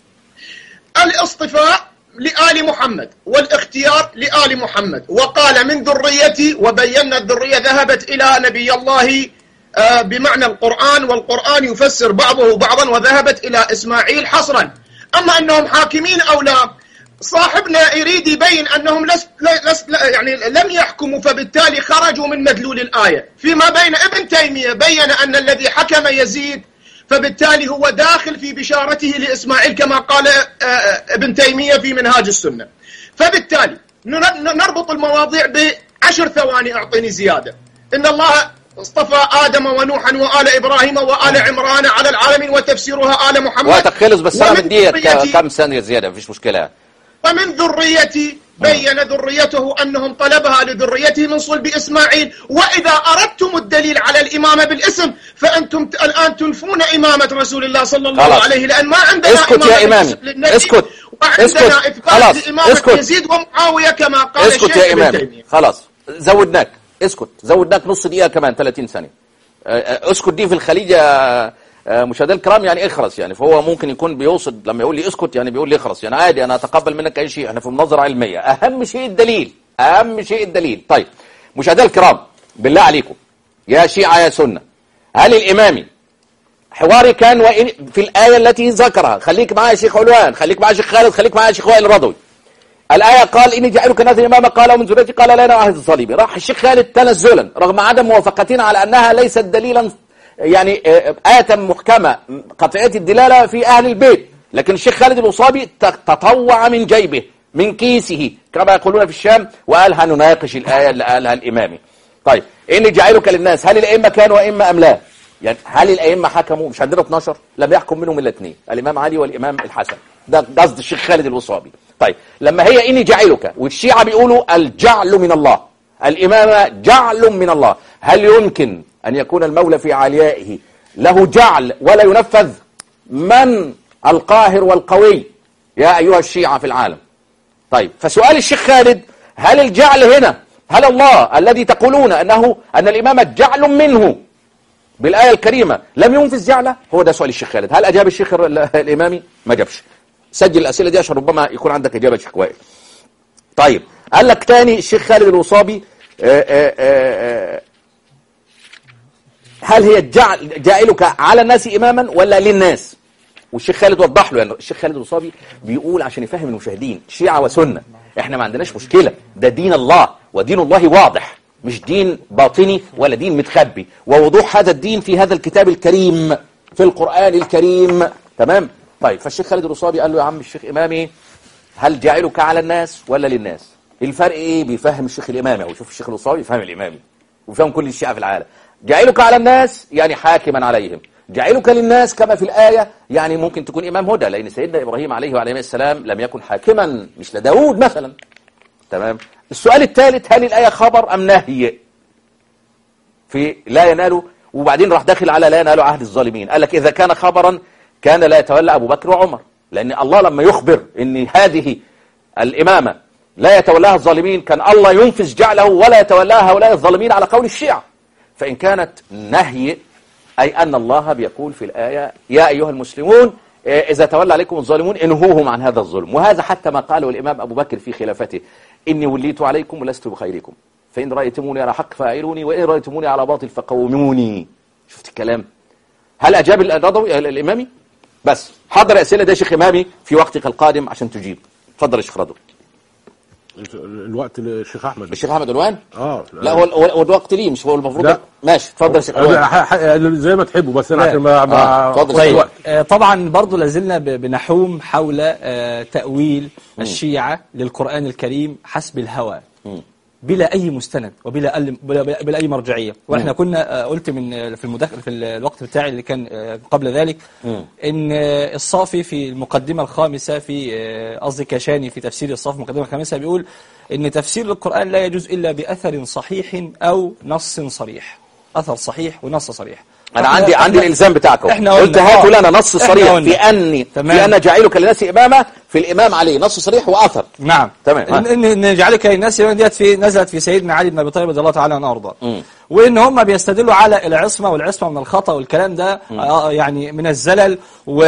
الاصطفاء لآل محمد والاختيار لآل محمد، وقال من ذريتي، وبينا الذرية ذهبت إلى نبي الله بمعنى القرآن، والقرآن يفسر بعضه بعضا، وذهبت إلى إسماعيل حصرا. أما أنهم حاكمين أو لا، صاحبنا يريد يبين أنهم لس لس يعني لم يحكموا، فبالتالي خرجوا من مدلول الآية. فيما بين ابن تيمية بين أن الذي حكم يزيد، فبالتالي هو داخل في بشارته لإسماعيل كما قال ابن تيمية في منهاج السنة. فبالتالي نربط المواضيع بعشر ثواني. أعطيني زيادة. إن الله اصطفى آدم ونوحا وآل إبراهيم وآل عمران على العالمين وتفسيرها آل محمد. وقتك خلص بس أنا بدي كم ثانية زيادة مفيش مشكلة. ومن ذريتي بين ذريته أنهم طلبها لذريته من صلب إسماعيل. وإذا أردتم الدليل على الإمامة بالاسم فأنتم الآن تنفون إمامة رسول الله صلى الله خلاص. عليه، لأن ما عندنا اسكت يا إمامي اسكت وعندنا إثبات لإمامة يزيد ومعاوية كما قال اسكت الشيخ يا ابن إمامي. تيمية. خلاص زودناك اسكت زودناك نص دقيقة كمان ثلاثين ثانية. اسكت دي في الخليج مشاهدينا الكرام يعني اخرس يعني، فهو ممكن يكون بيوصد لما يقول لي اسكت يعني بيقول لي اخرس يعني عادي، انا اتقبل منك اي شيء، احنا في مناظره علميه، اهم شيء الدليل، اهم شيء الدليل. طيب مشاهدينا الكرام بالله عليكم يا شيعة يا سنة، هل الامامي حواري كان وإن في الايه التي ذكرها، خليك معايا يا شيخ علوان، خليك معايا يا شيخ خالد، خليك معايا يا شيخ وائل الرضوي. الآية قال إني جاعلك ناس إماما قال ومن ذريتي قال لا أنا عهد الصليبي. راح الشيخ خالد تنزلا رغم عدم موافقتنا على أنها ليست دليلا يعني آية محكمة قطعية الدلالة في أهل البيت، لكن الشيخ خالد الوصابي تطوع من جيبه من كيسه كما يقولون في الشام وقال هنناقش الآية اللي قالها الإمامي. طيب إني جاعلك للناس، هل الأئمة كانوا أئمة أم لا؟ يعني هل الأئمة حكموا؟ مش عندنا اثناشر، لم يحكم منهم إلا اثنين، الإمام علي والإمام الحسن، ده قصد الشيخ خالد الوصابي. طيب لما هي إني جاعلك والشيعة بيقولوا الجعل من الله، الإمامة جعل من الله، هل يمكن أن يكون المولى في عليائه له جعل ولا ينفذ؟ من القاهر والقوي يا أيها الشيعة في العالم؟ طيب فسؤال الشيخ خالد، هل الجعل هنا، هل الله الذي تقولون أنه أن الإمامة جعل منه بالآية الكريمة لم ينفذ جعله؟ هو ده سؤال الشيخ خالد. هل أجاب الشيخ الإمامي؟ ما جابش. سجل الأسئلة دي عشان ربما يكون عندك إجابة شيخ وائل. طيب قال لك تاني الشيخ خالد الوصابي آآ آآ هل هي جعل جائلك على الناس إماما ولا للناس؟ والشيخ خالد وضح له، يعني الشيخ خالد الوصابي بيقول عشان يفهم المشاهدين شيعة وسنة احنا ما عندناش مشكلة، ده دين الله ودين الله واضح، مش دين باطني ولا دين متخبي، ووضوح هذا الدين في هذا الكتاب الكريم في القرآن الكريم. تمام؟ طيب فالشيخ خالد الوصابي قال له يا عم الشيخ إمامي هل جعلك على الناس ولا للناس؟ الفرق ايه؟ بيفهم الشيخ الإمامي، او شوف الشيخ الوصابي يفهم الإمامي ويفهم كل الشيعة في العالم. جعلك على الناس يعني حاكما عليهم، جعلك للناس كما في الآية يعني ممكن تكون إمام هدى، لأن سيدنا إبراهيم عليه وعليه السلام لم يكن حاكما مش لداود مثلا. تمام. السؤال الثالث، هل الآية خبر أم نهي في لا ينال؟ وبعدين راح داخل على لا ينال عهد الظالمين، قال لك إذا كان خبرا كان لا يتولى أبو بكر وعمر، لأن الله لما يخبر أن هذه الإمامة لا يتولاها الظالمين كان الله ينفذ جعله ولا يتولاها هؤلاء الظالمين على قول الشيعة. فإن كانت نهي أي أن الله بيقول في الآية يا أيها المسلمون إذا تولى عليكم الظالمون انهوهم عن هذا الظلم، وهذا حتى ما قاله الإمام أبو بكر في خلافته، إني وليت عليكم ولست بخيركم فإن رأيتموني على حق فأعيروني وإن رأيتموني على باطل فقوموني. شفت الكلام؟ هل أجاب الرضوي الإمامي؟ بس حضر أسئلة ده شيخ إمامي في وقتك القادم عشان تجيب. تفضل يا شيخ رضوي. الوقت للشيخ احمد الشيخ احمد علوان اه لا هو هو الوقت ليه مش هو المفروض لا. ماشي اتفضل يا شيخ علوان زي ما تحبوا بس انا عشان ما اتفضل طيب. آه طبعا برضو لازلنا بنحوم حول آه تأويل م. الشيعة للقرآن الكريم حسب الهوى م. بلا اي مستند وبلا بلا, بلا اي مرجعيه. واحنا م. كنا قلت من في المداخله في الوقت بتاعي اللي كان قبل ذلك م. ان الصافي في المقدمه الخامسه في قصدي كشاني في تفسير الصافي المقدمه الخامسه بيقول ان تفسير القرآن لا يجوز الا باثر صحيح او نص صريح، اثر صحيح ونص صريح. انا عندي عندي الالزام بتاعكم، قلت هاتوا لنا نص صريح في اني في ان جعلك للناس امامه في الامام علي، نص صريح واثر. نعم تمام. ان ان جعلك للناس امامه ديت في نزلت في سيدنا علي بن ابي طالب رضي الله تعالى عنه وارضاه، وان هم بيستدلوا على العصمه والعصمه من الخطا والكلام ده آه يعني من الزلل،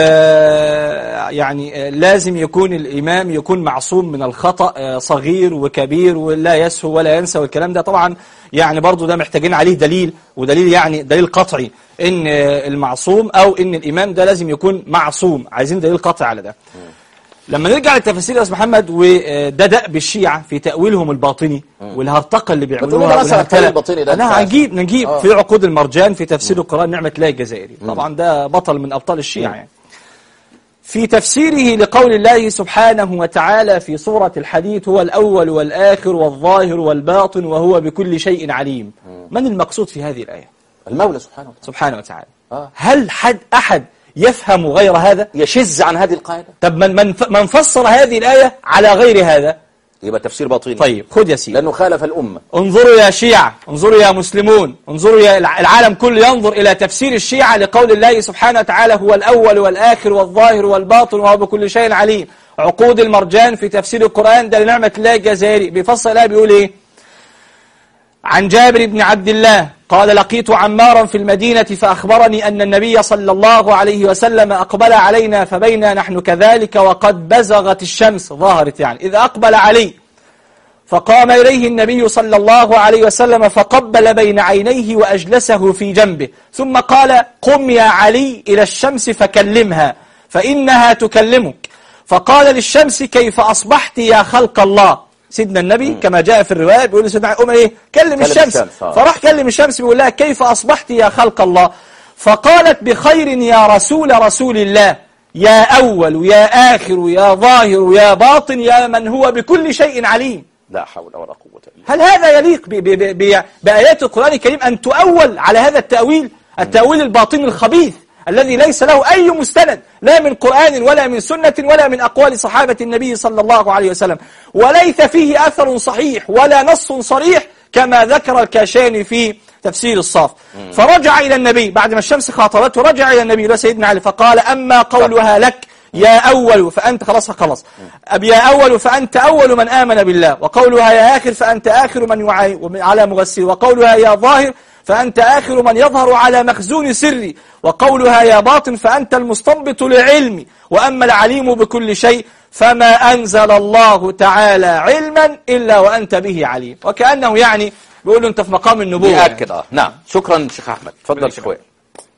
ويعني لازم يكون الامام يكون معصوم من الخطا، آه صغير وكبير ولا يسهو ولا ينسى والكلام ده. طبعا يعني برضو ده محتاجين عليه دليل، ودليل يعني دليل قطعي ان المعصوم او ان الامام ده لازم يكون معصوم، عايزين دليل قطعي على ده. لما نرجع للتفاسير يا استاذ محمد، وده دأب الشيعة في تأويلهم الباطني والهرطقة اللي بيعملوها، انا هنجيب نجيب في عقود المرجان في تفسير القرآن نعمة الله الجزائري، طبعا ده بطل من ابطال الشيعة يعني. في تفسيره لقول الله سبحانه وتعالى في سورة الحديد: هو الأول والآخر والظاهر والباطن وهو بكل شيء عليم. من المقصود في هذه الآية؟ المولى سبحانه وتعالى, سبحانه وتعالى. آه. هل حد أحد يفهم غير هذا؟ يشز عن هذه القاعدة. طب من, من, من فسر هذه الآية على غير هذا؟ يبقى تفسير باطني. طيب خذ يا سيدي، لأنه خالف الأمة. انظروا يا شيعة، انظروا يا مسلمون، انظروا يا العالم كله ينظر إلى تفسير الشيعة لقول الله سبحانه وتعالى: هو الأول والآخر والظاهر والباطن وهو بكل شيء عليم. عقود المرجان في تفسير القرآن ده لنعمة الله الجزائري بيفصل الآية بيقول إيه؟ عن جابر بن عبد الله قال: لقيت عمارا في المدينة فأخبرني أن النبي صلى الله عليه وسلم أقبل علينا فبينا نحن كذلك وقد بزغت الشمس، ظهرت يعني، إذ أقبل علي فقام إليه النبي صلى الله عليه وسلم فقبل بين عينيه وأجلسه في جنبه، ثم قال: قم يا علي إلى الشمس فكلمها فإنها تكلمك. فقال للشمس: كيف أصبحت يا خلق الله؟ سيدنا النبي م. كما جاء في الرواية بيقول لسيدنا قم إيه؟ كلم, كلم الشمس, الشمس. فراح كلم الشمس بيقول لها: كيف أصبحت يا خلق الله؟ فقالت: بخير يا رسول رسول الله، يا أول يا آخر يا ظاهر يا باطن يا من هو بكل شيء عليم. لا حول ولا قوة إلا بالله. هل هذا يليق ب ب ب بآيات القرآن الكريم أن تؤول على هذا التأويل التأويل الباطني الخبيث الذي ليس له أي مستند لا من قرآن ولا من سنة ولا من أقوال صحابة النبي صلى الله عليه وسلم، وليس فيه أثر صحيح ولا نص صريح كما ذكر الكاشاني في تفسير الصاف. فرجع إلى النبي بعد ما الشمس خاطبته، رجع إلى النبي سيدنا علي فقال: أما قولها لك يا أول فأنت خلاص خلاص أب يا أول فأنت أول من آمن بالله، وقولها يا آخر فأنت آخر من يعي على مغسل، وقولها يا ظاهر فأنت آخر من يظهر على مخزون سري، وقولها يا باطن فأنت المستنبط لعلمي، وأما العليم بكل شيء فما أنزل الله تعالى علما إلا وأنت به عليم. وكأنه يعني بيقول له أنت في مقام النبوة. يأكد آه نعم. شكرا شيخ أحمد. تفضل شيخ وائل.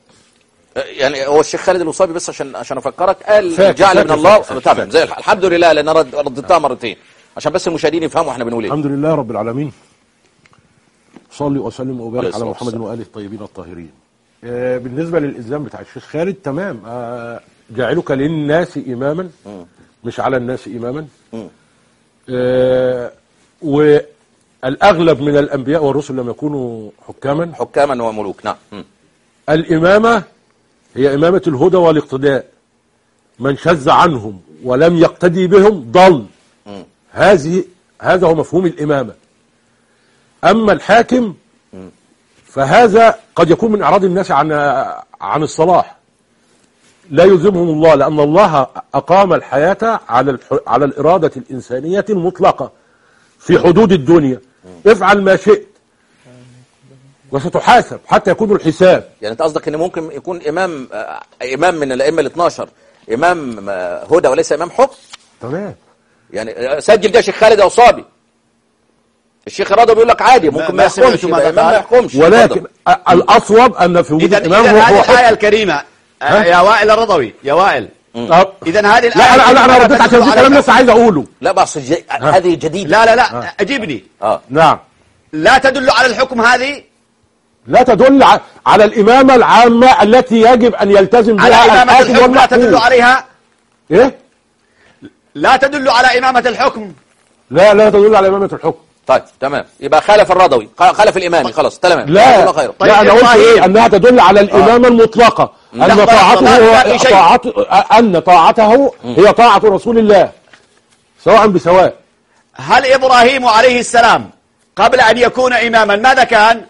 يعني هو الشيخ خالد الوصابي بس عشان عشان افكرك قال جعل من الله. تمام زي الحمد لله لان رد ردتها مرتين عشان بس المشاهدين يفهموا احنا بنقول ايه. الحمد لله رب العالمين، صلي وسلم وبارك على محمد واله الطيبين الطاهرين. آه بالنسبه للالزام بتاع الشيخ خالد تمام، آه جاعلك للناس اماما م. مش على الناس اماما. آه والاغلب من الانبياء والرسل لم يكونوا حكاما حكاما وملوك. نعم. م. الامامه هي إمامة الهدى والاقتداء، من شذ عنهم ولم يقتدي بهم ضل. م. هذه هذا هو مفهوم الإمامة. أما الحاكم م. فهذا قد يكون من إعراض الناس عن عن الصلاح، لا يلزمهم الله، لأن الله أقام الحياة على على الإرادة الإنسانية المطلقة في حدود الدنيا. م. افعل ما شئت وستحاسب حتى يكون الحساب. يعني انت قصدك ان ممكن يكون امام امام من الائمه الاثناشر امام هدى وليس امام حكم؟ تمام. يعني سجل ده يا شيخ خالد يا وصابي. الشيخ رضا بيقول لك عادي ممكن ما يحكمش، امام ما يحكمش، ولكن الاصوب ان في وجود الامام هو هذه الايه الكريمه يا وائل الرضوي يا وائل. اذا هذه الايه لا انا انا رديت عشان في كلام لسه عايز اقوله. لا بس هذه جديده. لا لا لا اجيبني. اه نعم. لا تدل على الحكم هذه، لا تدل على الإمامة العامة التي يجب أن يلتزم بها على إمامة الحكم. لا تدل عليها. إيه؟ لا تدل على إمامة الحكم. لا لا تدل على إمامة الحكم. طيب تمام، يبقى خالف الرضوي، خالف الإمامي. خلاص تمام. لا لا, طيب لا أنا قلت إيه؟ أنها تدل على الإمامة آه. المطلقة، أن طاعته طاعته أن طاعته هي طاعة رسول الله سواء بسواء. هل إبراهيم عليه السلام قبل أن يكون إماما ماذا كان؟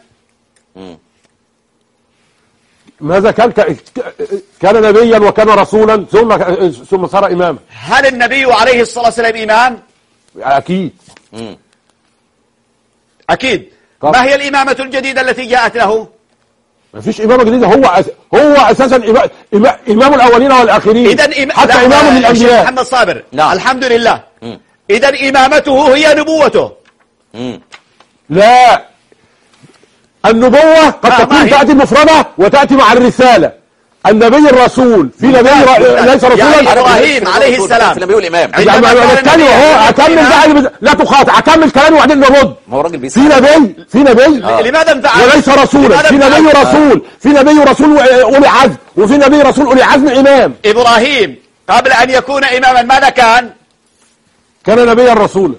ماذا كان؟ كان نبيا وكان رسولا ثم ثم صار إماما. هل النبي عليه الصلاة والسلام إمام؟ أكيد. مم. أكيد. طب. ما هي الإمامة الجديدة التي جاءت له؟ ما فيش إمامة جديدة، هو أس... هو أساسا إمام, إمام الأولين والآخرين. إذن إم... حتى إمام للأنبياء. محمد صابر. نعم. الحمد لله. إذن إمامته هي نبوته. مم. لا، النبوة قد تكون تأتي مفردة وتأتي مع الرسالة. النبي الرسول في نبي ليس رسولا. يعني إبراهيم عليه السلام في نبي الإمام. أكمل أكمل لا تقاطع، أكمل كلامي وبعدين نرد. ما هو راجل في نبي في نبي آه. لماذا انفعل؟ وليس رسولا. في نبي رسول، في نبي رسول أولي عزم، وفي نبي رسول أولي عزم إمام. إبراهيم قبل أن يكون إماما ماذا كان؟ كان نبيا رسولا.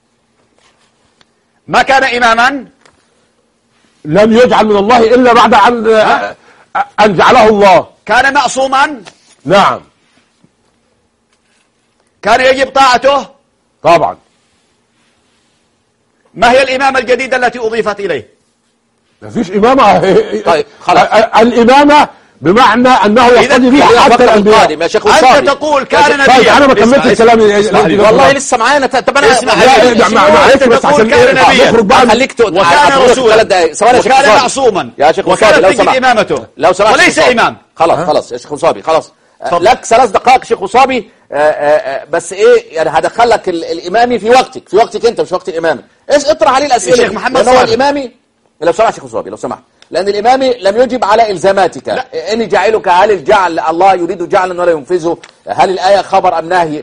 ما كان إماما؟ لم يجعل من الله إلا بعد أن أن جعله الله. كان معصوما؟ نعم. كان يجب طاعته؟ طبعا. ما هي الإمامة الجديدة التي أضيفت إليه؟ ما فيش إمامة. طيب خلاص. الإمامة بمعنى أنه يقتدي بها حتى الأنبياء. يا شيخ أنت وصابي تقول كان نبيا. طيب أنا ما كملتش كلامي. والله لسه معانا. طب أنا اسمع معلش بس عشان نخرج بقى. خليك تقول وكان رسولا وكان معصوما يا شيخ وصابي لو سمحت إمامته لو سمحت وليس إمام. خلاص خلاص يا شيخ وصابي خلاص. لك ثلاث دقائق شيخ وصابي. بس ايه يعني هدخلك الامامي في وقتك في وقتك انت مش وقت الامامي. ايش اطرح عليه الاسئله شيخ محمد هو الامامي. لو سمحت شيخ وصابي لو سمحت لان الامامي لم يجب على الزاماتك. لا. اني جاعلك هل الجعل الله يريد جعلا ولا ينفذه؟ هل الايه خبر ام نهي؟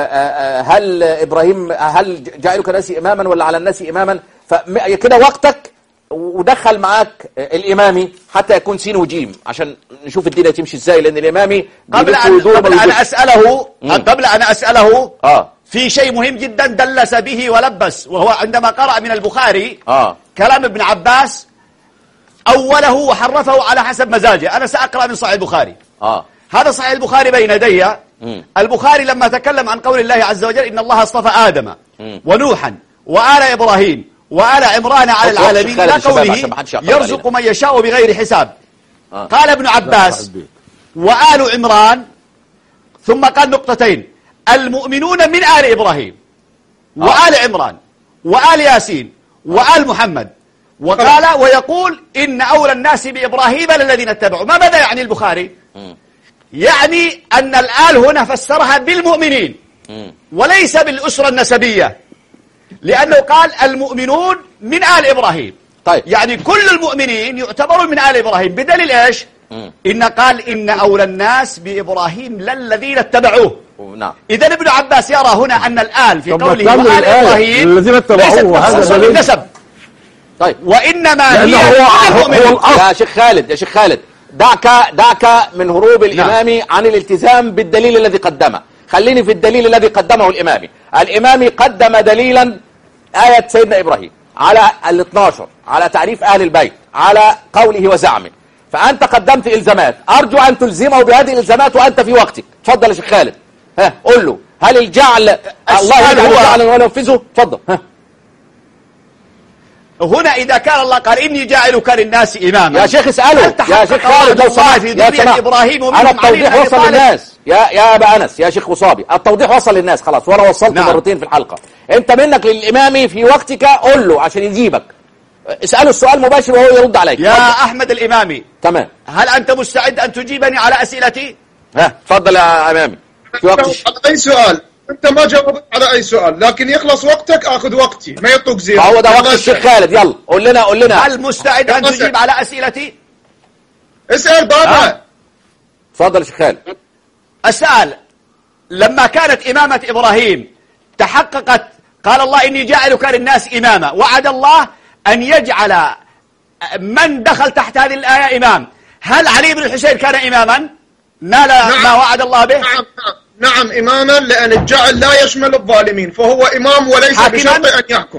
هل ابراهيم هل جاعلك الناس اماما ولا على الناس اماما؟ فكده وقتك ودخل معاك الامامي حتى يكون سين وجيم عشان نشوف الدنيا تمشي ازاي لان الامامي قبل ان قبل ان اساله مم. قبل ان اساله اه في شيء مهم جدا دلس به ولبس وهو عندما قرأ من البخاري اه كلام ابن عباس اوله وحرفه على حسب مزاجه. انا ساقرأ من صحيح البخاري. اه هذا صحيح البخاري بين يدي. البخاري لما تكلم عن قول الله عز وجل ان الله اصطفى ادم مم. ونوحا وآل ابراهيم وآل عمران على العالمين لا قوله يرزق من يشاء بغير حساب. آه. قال ابن عباس وآل عمران ثم قال نقطتين المؤمنون من آل إبراهيم آه. وآل عمران وآل ياسين وآل محمد وقال ويقول إن أولى الناس بإبراهيم للذين اتبعوا. ما ماذا يعني البخاري؟ م. يعني أن الآل هنا فسرها بالمؤمنين م. وليس بالأسرة النسبية لأنه قال المؤمنون من آل إبراهيم. طيب يعني كل المؤمنين يعتبرون من آل إبراهيم بدليل إيش؟ م. إن قال إن أولى الناس بإبراهيم للذين اتبعوه. نعم. إذا ابن عباس يرى هنا أن الآل في قوله وآل إبراهيم الذين اتبعوه هذا دليل النسب. طيب وإنما هي هو هو يا شيخ خالد يا شيخ خالد دعك دعك من هروب الإمامي نعم. عن الالتزام بالدليل الذي قدمه. خليني في الدليل الذي قدمه الإمامي. الإمامي قدم دليلا آية سيدنا إبراهيم على الاثناشر على تعريف أهل البيت على قوله وزعمه. فأنت قدمت إلزامات أرجو أن تلزمه بهذه الإلزامات وأنت في وقتك. تفضل يا شيخ خالد. ها قل له هل الجعل الله يجعل جعلا ولا ينفذه؟ تفضل. ها هنا إذا كان الله قال إني جاعلك للناس إماما يا شيخ اسأله يا شيخ خالد لو سمحت في ذرية إبراهيم أنا التوضيح وصل للناس يا يا أبا أنس يا شيخ وصابي التوضيح وصل للناس خلاص وأنا وصلت نعم. مرتين في الحلقة. أنت منك للإمامي في وقتك قل له عشان يجيبك. اسأله السؤال مباشر وهو يرد عليك. يا فضل. أحمد الإمامي تمام هل أنت مستعد أن تجيبني على أسئلتي؟ ها تفضل يا إمامي في وقت على أي سؤال. أنت ما جاوبت على أي سؤال لكن يخلص وقتك أخذ وقتي ما يطوق زيادة. هو ده وقت الشيخ خالد. يلا قول لنا قول لنا هل مستعد أن تجيب على أسئلتي؟ اسأل بابا. تفضل يا شيخ خالد. السؤال لما كانت إمامة إبراهيم تحققت قال الله إني جاعلك للناس إماما وعد الله أن يجعل من دخل تحت هذه الآية إمام. هل علي بن الحسين كان إماما؟ نال نعم. ما وعد الله به؟ نعم نعم إماما لأن الجعل لا يشمل الظالمين فهو إمام وليس بشرط أن يحكم.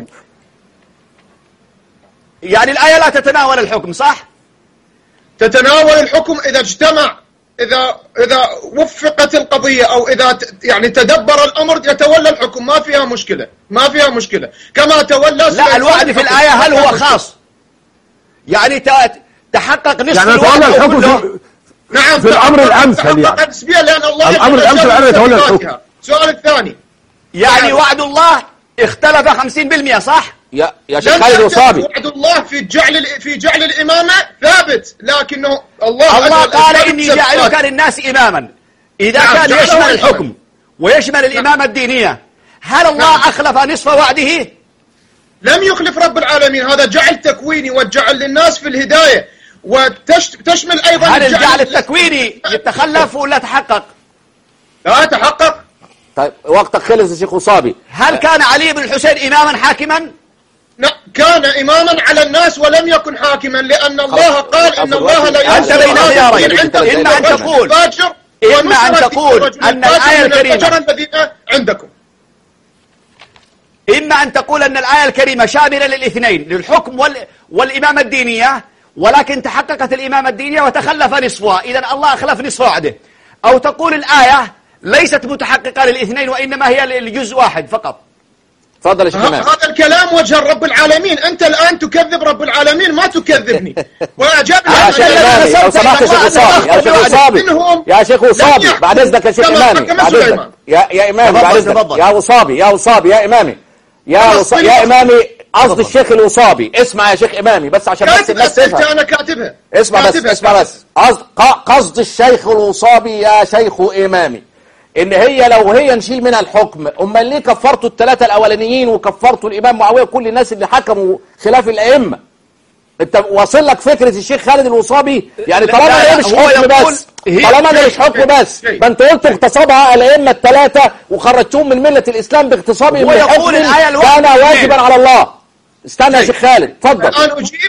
يعني الآية لا تتناول الحكم صح؟ تتناول الحكم إذا اجتمع إذا إذا وفقت القضية أو إذا يعني تدبر الأمر يتولى الحكم ما فيها مشكلة ما فيها مشكلة كما تولى. لا الوعد في الآية هل هو خاص؟ يعني تحقق نصف يعني الوعد الحكم كله. نعم في الأمر الأمثل يعني نسبيا لأن الله الأمر الأمثل أن يتولى الحكم. السؤال الثاني يعني وعد الله اختلف خمسين بالمئة صح؟ يا يا شيخ خالد وصابي وعد الله في جعل في جعل الإمامة ثابت لكنه الله الله قال إني جاعلك للناس إماما. إذا نعم كان يشمل الحكم ويشمل الإمامة الدينية هل الله نعم أخلف نصف وعده؟ لم يخلف رب العالمين. هذا جعل تكويني والجعل للناس في الهداية وتشمل أيضا هل الجعل التكويني يتخلف ولا تحقق؟ لا تحقق. طيب وقتك خلص يا شيخ وصابي. هل كان علي بن الحسين إماما حاكما؟ كان إماما على الناس ولم يكن حاكما لأن الله قال إن الله لا أنت بين خيارين إما أن تقول إما أن تقول أن الآية الكريمة الذين عندكم إما أن تقول أن الآية الكريمة شاملة للاثنين، للحكم وال... والإمامة الدينية، ولكن تحققت الإمامة الدينية وتخلف نصفها، إذن الله أخلف نصف وعده. أو تقول الآية ليست متحققة للاثنين وإنما هي لجزء واحد فقط. تفضل يا شيخ إمام. هذا الكلام وجه رب العالمين، أنت الآن تكذب رب العالمين، ما تكذبني. وأجاب يا شيخ إمامي لو سمحت يا شيخ وصابي، يا شيخ وصابي يا شيخ وصابي بعد إذنك يا شيخ إمامي، بعد إذنك يا يا إمامي بعد إذنك يا وصابي يا وصابي يا إمامي يا وص... يا إمامي قصد الشيخ الوصابي. اسمع يا شيخ إمامي بس عشان بس الناس تفهم. أنا كاتبها. اسمع بس اسمع بس قصد قصد الشيخ الوصابي يا شيخ إمامي إن هي لو هي نشيل منها الحكم، أمال ليه كفرتوا الثلاثة الأولانيين وكفرتوا الإمام معاوية وكل الناس اللي حكموا خلاف الأئمة؟ أنت واصل لك فكرة الشيخ خالد الوصابي؟ يعني طالما هي مش حكم بس، طالما هي مش حكم بس، ما أنت قلت اغتصبها الأئمة الثلاثة وخرجتهم من ملة الإسلام باغتصابهم لحكم كان واجبا على الله. استنى يا شيخ خالد، اتفضل. الآن أجيب.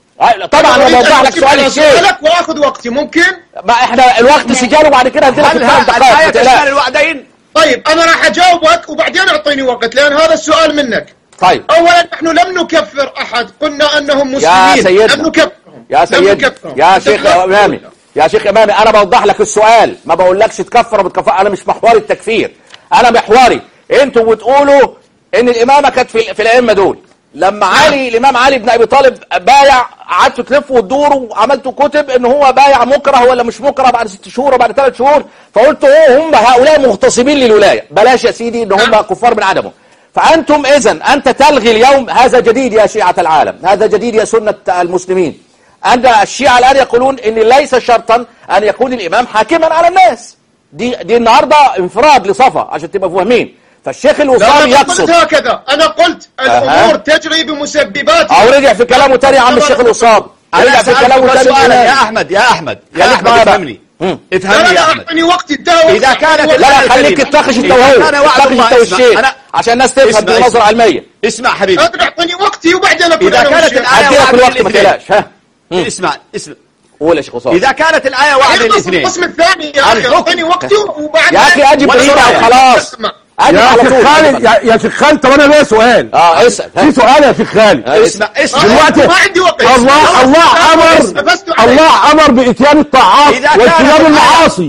طبعا انا بوضح لك سؤال الشيخ واخذ وقتي ممكن. ما احنا الوقت سجال وبعد كده هديلك الثلاث دقائق. تشمل الوعدين. طيب انا راح اجاوبك وبعدين اعطيني وقت لان هذا السؤال منك. طيب اولا نحن لم نكفر احد، قلنا انهم مسلمين. يا سيدنا لم نكفرهم يا سيدنا يا شيخ امامي يا شيخ امامي انا بوضح لك السؤال، ما بقولكش تكفر وبتكفر. انا مش محوري التكفير، انا محوري انتوا بتقولوا ان الامامه كانت في, في الائمه دول. لما علي الامام علي بن ابي طالب بايع، قعدتوا تلفوا وتدوروا وعملتوا كتب ان هو بايع مكره ولا مش مكره بعد ست شهور وبعد ثلاث شهور، فقلتوا هم هؤلاء مغتصبين للولايه، بلاش يا سيدي ان هم كفار من عدمه. فانتم اذا انت تلغي اليوم، هذا جديد يا شيعه العالم، هذا جديد يا سنه المسلمين، ان الشيعه الان يقولون ان ليس شرطا ان يكون الامام حاكما على الناس. دي دي النهارده انفراد لصفا عشان تبقى فاهمين. فالشيخ الوصابي يقصد هكذا. انا قلت الامور أه. تجري بمسبباتها. او رجع في كلامه تاني يا عم الشيخ الوصابي، رجع في كلامه تاني. يا احمد يا احمد يا احمد افهمني افهمني يا احمد. اعطني وقت اذا كانت لا لا خليك تتناقش انت وهو، تتناقش انت والشيخ عشان الناس تفهم بنظره علميه. اسمع حبيبي، اعطني وقتي وبعدين اقول اذا كانت الايه اديلك الوقت ما تقلقش. ها اسمع اسمع قول يا شيخ وصابي. اذا كانت الايه وعد الاثنين القسم الثاني يا اخي اعطني وقتي وبعد يا اخي اجب بسرعه وخلاص. يا شيخ خالد يا شيخ خالد طب انا ليا سؤال. اه اسال في سؤال يا شيخ خالد. اسمع اسمع دلوقتي ما عندي وقت. الله الله امر الله امر باتيان الطاعات واجتناب المعاصي.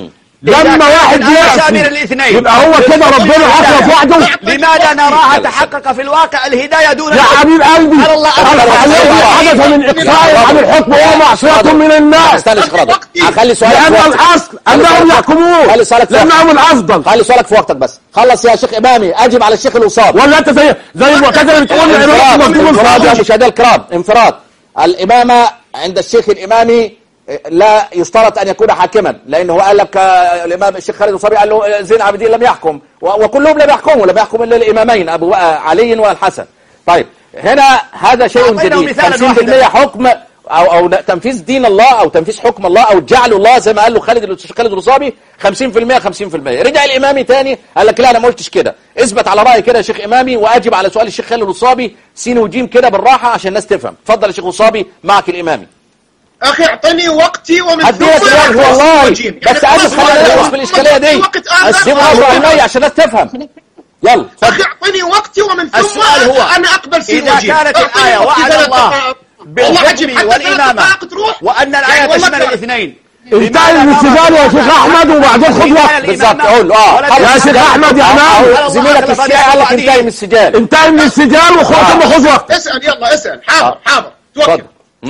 لما واحد يعصي يبقى هو كده ربنا حكم وحده. لماذا نراها تحقق في الواقع الهدايه دون يا حبيب قلبي الذي حدث من اقصاء عن الحكم وهو معصيه من الناس. استنى شيخ رضا خلي سؤالك لان الاصل انهم يحكمون خلي سؤالك لانهم الافضل. خلي سؤالك في وقتك بس. خلص يا شيخ امامي، اجب على الشيخ الوصابي. ولا انت زي زي المعتزله بتقول انفراد يا مشاهدي الكرام، انفراد. الامامه عند الشيخ الامامي لا يشترط أن يكون حاكما، لأنه قال لك الإمام الشيخ خالد الوصابي قال له زين العابدين لم يحكم وكلهم لم يحكموا، لم يحكم إلا الإمامين أبو علي والحسن. طيب هنا هذا شيء جديد، خمسين بالمئة حكم أو أو تنفيذ دين الله أو تنفيذ حكم الله أو جعل الله زي ما قال له خالد الشيخ خالد الوصابي خمسين بالمئة خمسين بالمئة. رجع الإمامي تاني قال لك لا أنا ما قلتش كده، اثبت على رأي كده يا شيخ إمامي وأجب على سؤال الشيخ خالد الوصابي سين وجيم كده بالراحة عشان الناس تفهم. اتفضل يا شيخ الوصابي معك الإمامي. اخي اعطني وقتي ومن ثم الوقت والله بس عايز خلينا نخلص بالاشكاليه دي اسيب نظره علميه عشان الناس تفهم. يلا اخي اعطني وقتي ومن ثم السؤال هو انا اقبل سين اذا كانت الايه وعد الله بالحكم والامامه وان الايه تشمل الاثنين انتهي من السجال يا شيخ احمد وبعدين خذ وقت. بالظبط قول له اه يا شيخ احمد يا امام زميلك الشيعي قال لك انتهي من السجال، انتهي من السجال وخذ خذ وقت. اسال يلا اسال. حاضر حاضر توكل.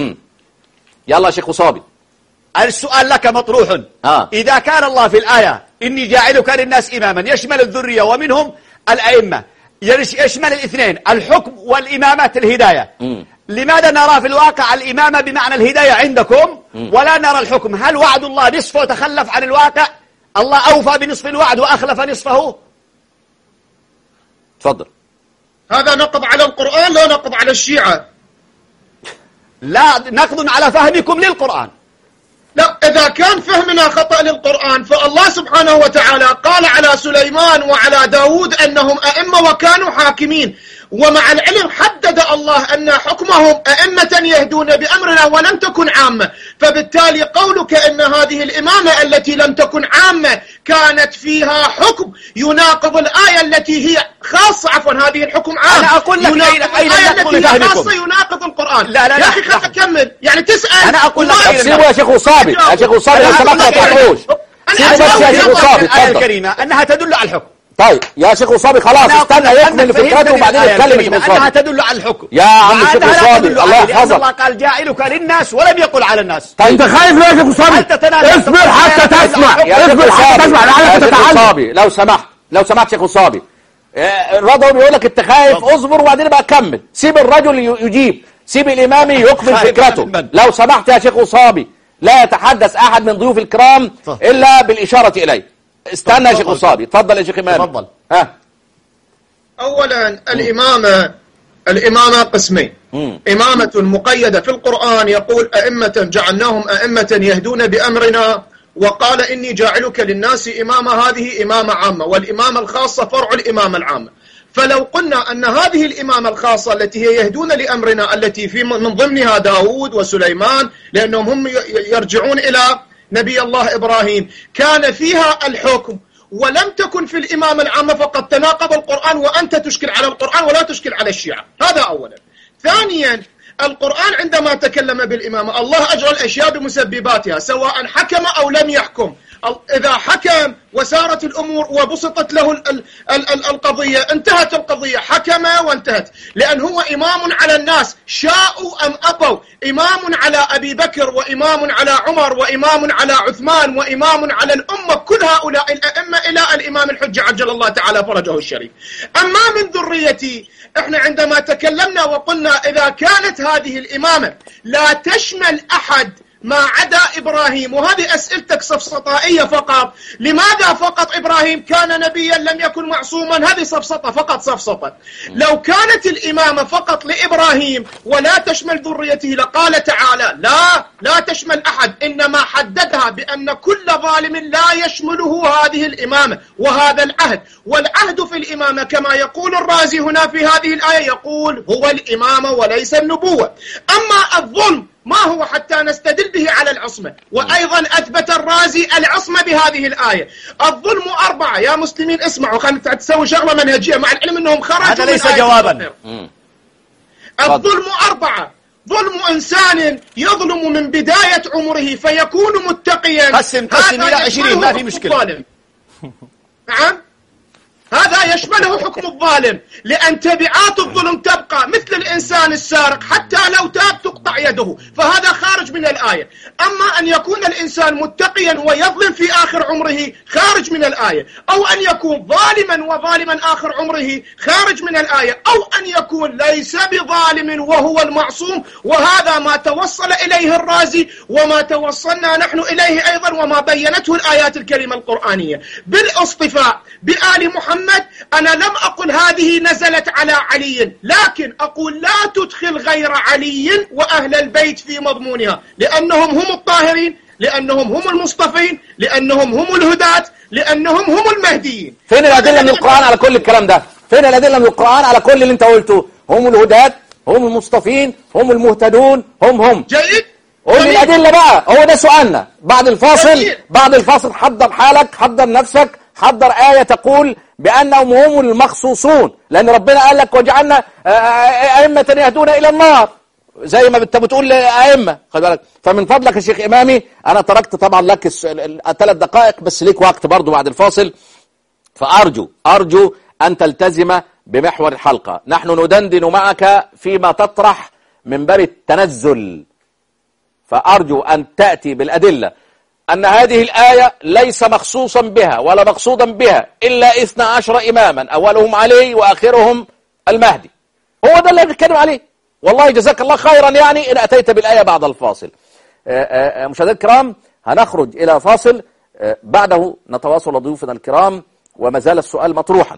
يلا يا شيخ وصابي. السؤال لك مطروح. آه. إذا كان الله في الآية إني جاعلك للناس إماما يشمل الذرية ومنهم الأئمة، يشمل الاثنين الحكم والإمامة الهداية. م. لماذا نرى في الواقع الإمامة بمعنى الهداية عندكم م. ولا نرى الحكم؟ هل وعد الله نصفه تخلف عن الواقع؟ الله أوفى بنصف الوعد وأخلف نصفه؟ تفضل. هذا نقض على القرآن لا نقض على الشيعة. لا نقض على فهمكم للقرآن. لا إذا كان فهمنا خطأ للقرآن فالله سبحانه وتعالى قال على سليمان وعلى داود أنهم أئمة وكانوا حاكمين، ومع العلم حدد الله أن حكمهم أئمة يهدون بأمرنا ولم تكن عامة، فبالتالي قولك أن هذه الإمامة التي لم تكن عامة كانت فيها حكم يناقض الآية التي هي خاصة، عفوا هذه الحكم عام، أنا أقول لك أين الآية التي هي فهمكم. خاصة يناقض القرآن. لا لا يا لا أخي خلنا أكمل، يعني تسأل أنا أقول لك وما- سيبوا يا شيخ وصابي، يا شيخ وصابي لو سمحت ما تقطعوش. سيبوا بس يا شيخ وصابي، الآية اتفضل. الكريمة أنها تدل على الحكم. طيب يا شيخ وصابي خلاص أنا أقول استنى لك يكمل أنك فهمت فكرته وبعدين الآية يتكلم يا الكريمة شيخ أنها وصابي. تدل على الحكم يا عم وعادها الشيخ لا وصابي، تدل الله عليه، لأن يحفظك. الله قال جاعلك للناس ولم يقل على الناس. انت خايف ليه يا شيخ وصابي؟ هل تتنازل؟ اصبر حتى تسمع، يا شيخ اصبر حتى وصابي، تسمع لعلك يا شيخ تتعلم. وصابي لو سمحت، لو سمحت شيخ وصابي. آه، الرضا بيقول لك انت خايف، اصبر وبعدين بقى كمل. سيب الرجل ي- يجيب، سيب الامام يكمل خايف فكرته. من من؟ لو سمحت يا شيخ وصابي، لا يتحدث احد من ضيوف الكرام طب. الا بالاشاره اليه. استنى يا شيخ تفضل. وصابي، اتفضل يا شيخ امام. تفضل. ها أولا الإمامة الإمامة قسمين، مم. إمامة مقيدة في القرآن يقول أئمة جعلناهم أئمة يهدون بأمرنا، وقال إني جاعلك للناس إمامة، هذه إمامة عامة، والإمامة الخاصة فرع الإمامة العامة. فلو قلنا أن هذه الإمامة الخاصة التي هي يهدون لأمرنا التي في من ضمنها داود وسليمان لأنهم هم يرجعون إلى نبي الله إبراهيم، كان فيها الحكم ولم تكن في الإمامة العامة، فقد تناقض القرآن وأنت تشكل على القرآن ولا تشكل على الشيعة. هذا أولا. ثانيا القرآن عندما تكلم بالإمامة الله أجرى الأشياء بمسبباتها سواء حكم أو لم يحكم. إذا حكم وسارت الأمور وبسطت له ال ال ال القضية انتهت القضية، حكم وانتهت، لأن هو إمام على الناس شاءوا أم أبوا، إمام على أبي بكر وإمام على عمر وإمام على عثمان وإمام على الأمة، كل هؤلاء الأئمة إلى الإمام الحجة عجل الله تعالى فرجه الشريف. أما من ذريتي احنا عندما تكلمنا وقلنا إذا كانت هذه الإمامة لا تشمل أحد ما عدا إبراهيم، وهذه أسئلتك سفسطائية فقط، لماذا فقط إبراهيم كان نبيا لم يكن معصوما؟ هذه سفسطة فقط سفسطة. لو كانت الإمامة فقط لإبراهيم ولا تشمل ذريته لقال تعالى لا لا تشمل أحد، إنما حددها بأن كل ظالم لا يشمله هذه الإمامة وهذا العهد، والعهد في الإمامة كما يقول الرازي هنا في هذه الآية يقول هو الإمامة وليس النبوة. أما الظلم ما هو حتى نستدل به على العصمة، وأيضا أثبت الرازي العصمة بهذه الآية. الظلم أربعة يا مسلمين، اسمعوا خلينا تسوي شغلة منهجية مع العلم أنهم خرجوا هذا ليس من آية جوابا. التطهير. الظلم أربعة: ظلم إنسان يظلم من بداية عمره فيكون متقيا، قسم قسم إلى عشرين ما في مشكلة. نعم، هذا يشمله حكم الظالم، لأن تبعات الظلم تبقى مثل الإنسان السارق حتى لو تاب تقطع يده، فهذا خارج من الآية. أما أن يكون الإنسان متقيا ويظلم في آخر عمره خارج من الآية، أو أن يكون ظالما وظالما آخر عمره خارج من الآية، أو أن يكون ليس بظالم وهو المعصوم، وهذا ما توصل إليه الرازي وما توصلنا نحن إليه أيضا وما بينته الآيات الكريمة القرآنية. بالاصطفاء بآل محمد أنا لم أقل هذه نزلت على علي، لكن أقول لا تدخل غير علي وأهل البيت في مضمونها، لأنهم هم الطاهرين، لأنهم هم المصطفين، لأنهم هم الهداة، لأنهم هم المهديين. فين الأدلة من القرآن على كل الكلام ده؟ فين الأدلة من القرآن على كل اللي انت قلته؟ هم الهداة، هم المصطفين، هم المهتدون، هم هم جيد؟ قول لي الأدلة بقى، هو ده سؤالنا. بعد الفاصل جميل. بعد الفاصل حضر حالك، حضر نفسك، حضر آية تقول بأنهم هم المخصوصون، لأن ربنا قال لك وجعلنا أئمة يهدون إلى النار، زي ما انت بتقول أئمة. خد بالك. فمن فضلك يا شيخ إمامي، أنا تركت طبعا لك الثلاث دقائق بس ليك وقت برضو بعد الفاصل، فأرجو أرجو أن تلتزم بمحور الحلقة. نحن ندندن معك فيما تطرح من باب التنزل، فأرجو أن تأتي بالأدلة أن هذه الآية ليس مخصوصا بها ولا مقصودا بها إلا اثنا عشر إماما، أولهم علي وآخرهم المهدي. هو ده اللي بنتكلم عليه. والله جزاك الله خيرا يعني إن أتيت بالآية بعد الفاصل. مشاهدينا الكرام، هنخرج إلى فاصل، بعده نتواصل ضيوفنا الكرام، وما زال السؤال مطروحا: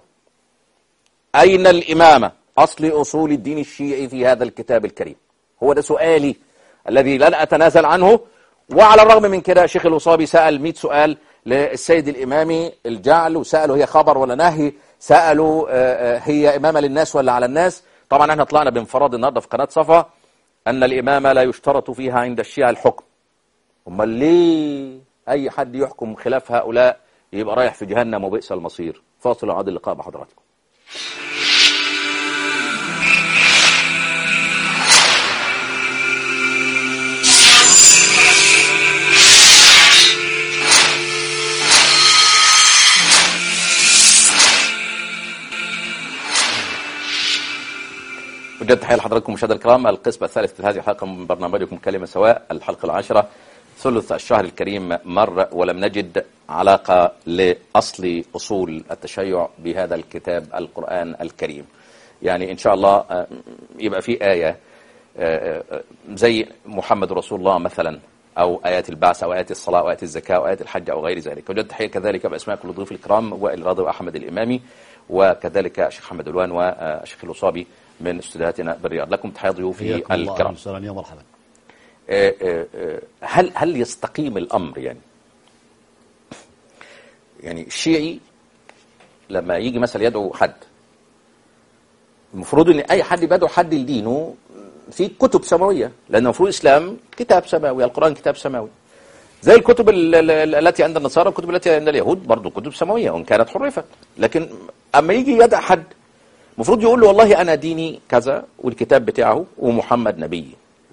أين الإمامة؟ أصل أصول الدين الشيعي في هذا الكتاب الكريم. هو ده سؤالي الذي لن أتنازل عنه. وعلى الرغم من كده شيخ الوصابي سأل مئة سؤال للسيد الإمامي الجعل، وسأله هي خبر ولا نهي، سألوا هي إمامة للناس ولا على الناس؟ طبعا احنا طلعنا بانفراد النهارده في قناة صفا أن الإمامة لا يشترط فيها عند الشيعة الحكم. أمال ليه أي حد يحكم خلاف هؤلاء يبقى رايح في جهنم وبئس المصير؟ فاصل وعاد اللقاء بحضراتكم. وجد تحية لحضراتكم مشاهدينا الكرام. القسم الثالث في هذه الحلقة من برنامجكم كلمة سواء، الحلقة العاشرة. ثلث الشهر الكريم مر ولم نجد علاقة لأصل أصول التشيع بهذا الكتاب القرآن الكريم. يعني إن شاء الله يبقى في آية زي محمد رسول الله مثلا، أو آيات البعث أو آيات الصلاة أو آيات الزكاة أو آيات الحج أو غير ذلك. وجد تحية كذلك بأسماء كل ضيوف الكرام، وائل راضي وأحمد الإمامي، وكذلك الشيخ محمد الوان والشيخ الوصابي من استوديوهاتنا بالرياض. لكم تحية ضيوفي الكرام. يا مرحبا. هل هل يستقيم الأمر؟ يعني يعني الشيعي لما يجي مثلا يدعو حد، المفروض ان اي حد بيدعو حد لدينه في كتب سماويه، لان المفروض الاسلام كتاب سماوي، القرآن كتاب سماوي، زي الكتب التي عند النصارى والكتب التي عند اليهود برضو كتب سماويه وان كانت حرفت. لكن اما يجي يدعو حد المفروض يقول له والله انا ديني كذا والكتاب بتاعه ومحمد نبي.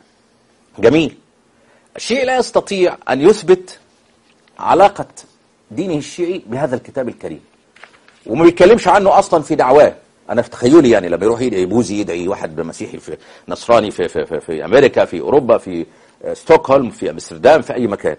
جميل. الشيعي لا يستطيع ان يثبت علاقه دينه الشيعي بهذا الكتاب الكريم، وما بيتكلمش عنه اصلا في دعواه. انا في تخيلي يعني لما يروح يدعي بوذي، يدعي واحد مسيحي في نصراني في في في, في امريكا، في اوروبا، في ستوكهولم، في امستردام، في اي مكان.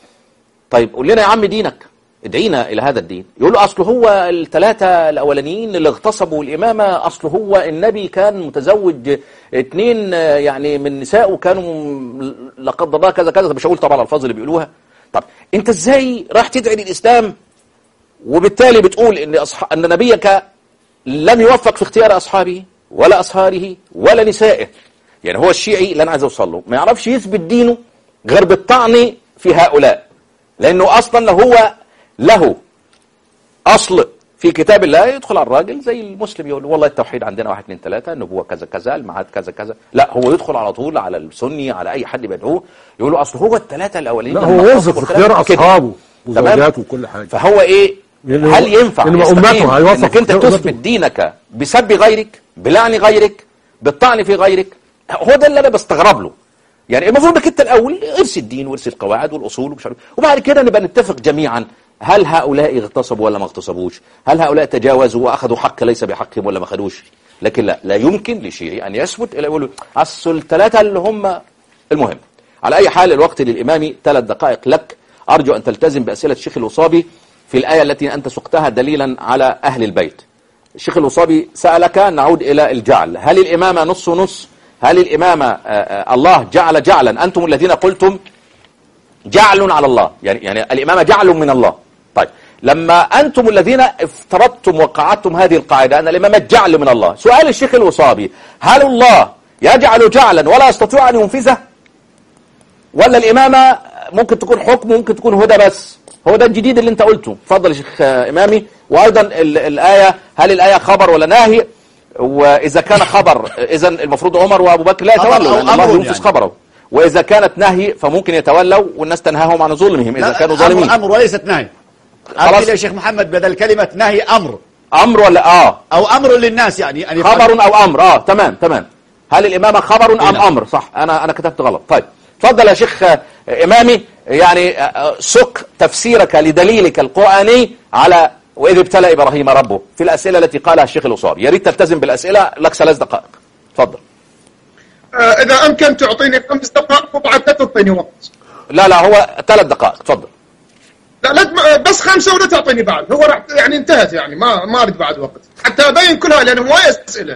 طيب قول لنا يا عم دينك، ادعينا الى هذا الدين. يقول له اصله هو الثلاثه الاولانيين اللي اغتصبوا الامامه، اصله هو النبي كان متزوج اثنين يعني من نسائه كانوا لا قدر الله كذا كذا. مش هقول طبعا الالفاظ اللي بيقولوها. طب انت ازاي راح تدعي للاسلام وبالتالي بتقول ان أصح... ان نبيك لم يوفق في اختيار اصحابه ولا اصهاره ولا نسائه؟ يعني هو الشيعي اللي انا عايز اوصل له ما يعرفش يثبت دينه غير بالطعن في هؤلاء، لانه اصلا لو هو له اصل في كتاب الله يدخل على الراجل زي المسلم يقول والله التوحيد عندنا واحد اثنين ثلاثة، النبوة كذا كذا، المعاد كذا كذا. لا، هو يدخل على طول على السني، على اي حد بيدعوه يقول له اصل هو الثلاثة الاولين. لا، هو وظف في اختيار اصحابه وزوجاته وكل حاجة. فهو ايه؟ هل ينفع انك انت تثبت دينك بسب غيرك، بلعن غيرك، بالطعن في غيرك؟ هو ده اللي انا بستغرب له. يعني المفروض انك انت الاول ارسي الدين وارسي القواعد والاصول ومش عارف، وبعد كده نبقى نتفق جميعا هل هؤلاء اغتصبوا ولا ما اغتصبوش، هل هؤلاء تجاوزوا واخذوا حق ليس بحقهم ولا ما اخذوش. لكن لا لا يمكن لشيعي ان يثبت الا يقولوا اصل الثلاثه اللي هم المهم. على اي حال الوقت للامامي ثلاث دقائق لك. ارجو ان تلتزم باسئله الشيخ الوصابي في الايه التي انت سقتها دليلا على اهل البيت. الشيخ الوصابي سالك، نعود الى الجعل، هل الامامه نص نص؟ هل الامامه الله جعل جعلا؟ انتم الذين قلتم جعل على الله، يعني يعني الامامه جعل من الله. طيب لما انتم الذين افترضتم وقعدتم هذه القاعده ان الامامه جعل من الله، سؤال الشيخ الوصابي، هل الله يجعل جعلا ولا يستطيع ان ينفذه؟ ولا الامامه ممكن تكون حكم وممكن تكون هدى بس؟ هو ده الجديد اللي انت قلته. اتفضل يا شيخ امامي. وايضا الايه، هل الايه خبر ولا ناهي؟ واذا كان خبر اذا المفروض عمر وابو بكر لا يتولوا لان الله ينفذ خبره، واذا كانت نهي فممكن يتولوا والناس تنهاهم عن ظلمهم اذا كانوا ظالمين. امر وليست نهي. خلاص يا شيخ محمد، بدل كلمه نهي امر. امر ولا اه او امر للناس، يعني يعني خبر او امر. اه تمام تمام. هل الامامه خبر ام امر؟ صح، انا انا كتبت غلط. طيب اتفضل يا شيخ امامي، يعني سق تفسيرك لدليلك القرآني على وإذ ابتلى إبراهيم ربه في الأسئلة التي قالها الشيخ الوصابي. يا ريت تلتزم بالأسئلة، لك ثلاث دقائق. اتفضل. آه إذا أمكن تعطيني خمس دقائق وبعد لا تعطيني وقت. لا لا، هو ثلاث دقائق. اتفضل. لا لا بس خمسة ولا تعطيني بعد، هو راح يعني انتهت، يعني ما ما أريد بعد وقت حتى أبين كلها لأنه هواية أسئلة.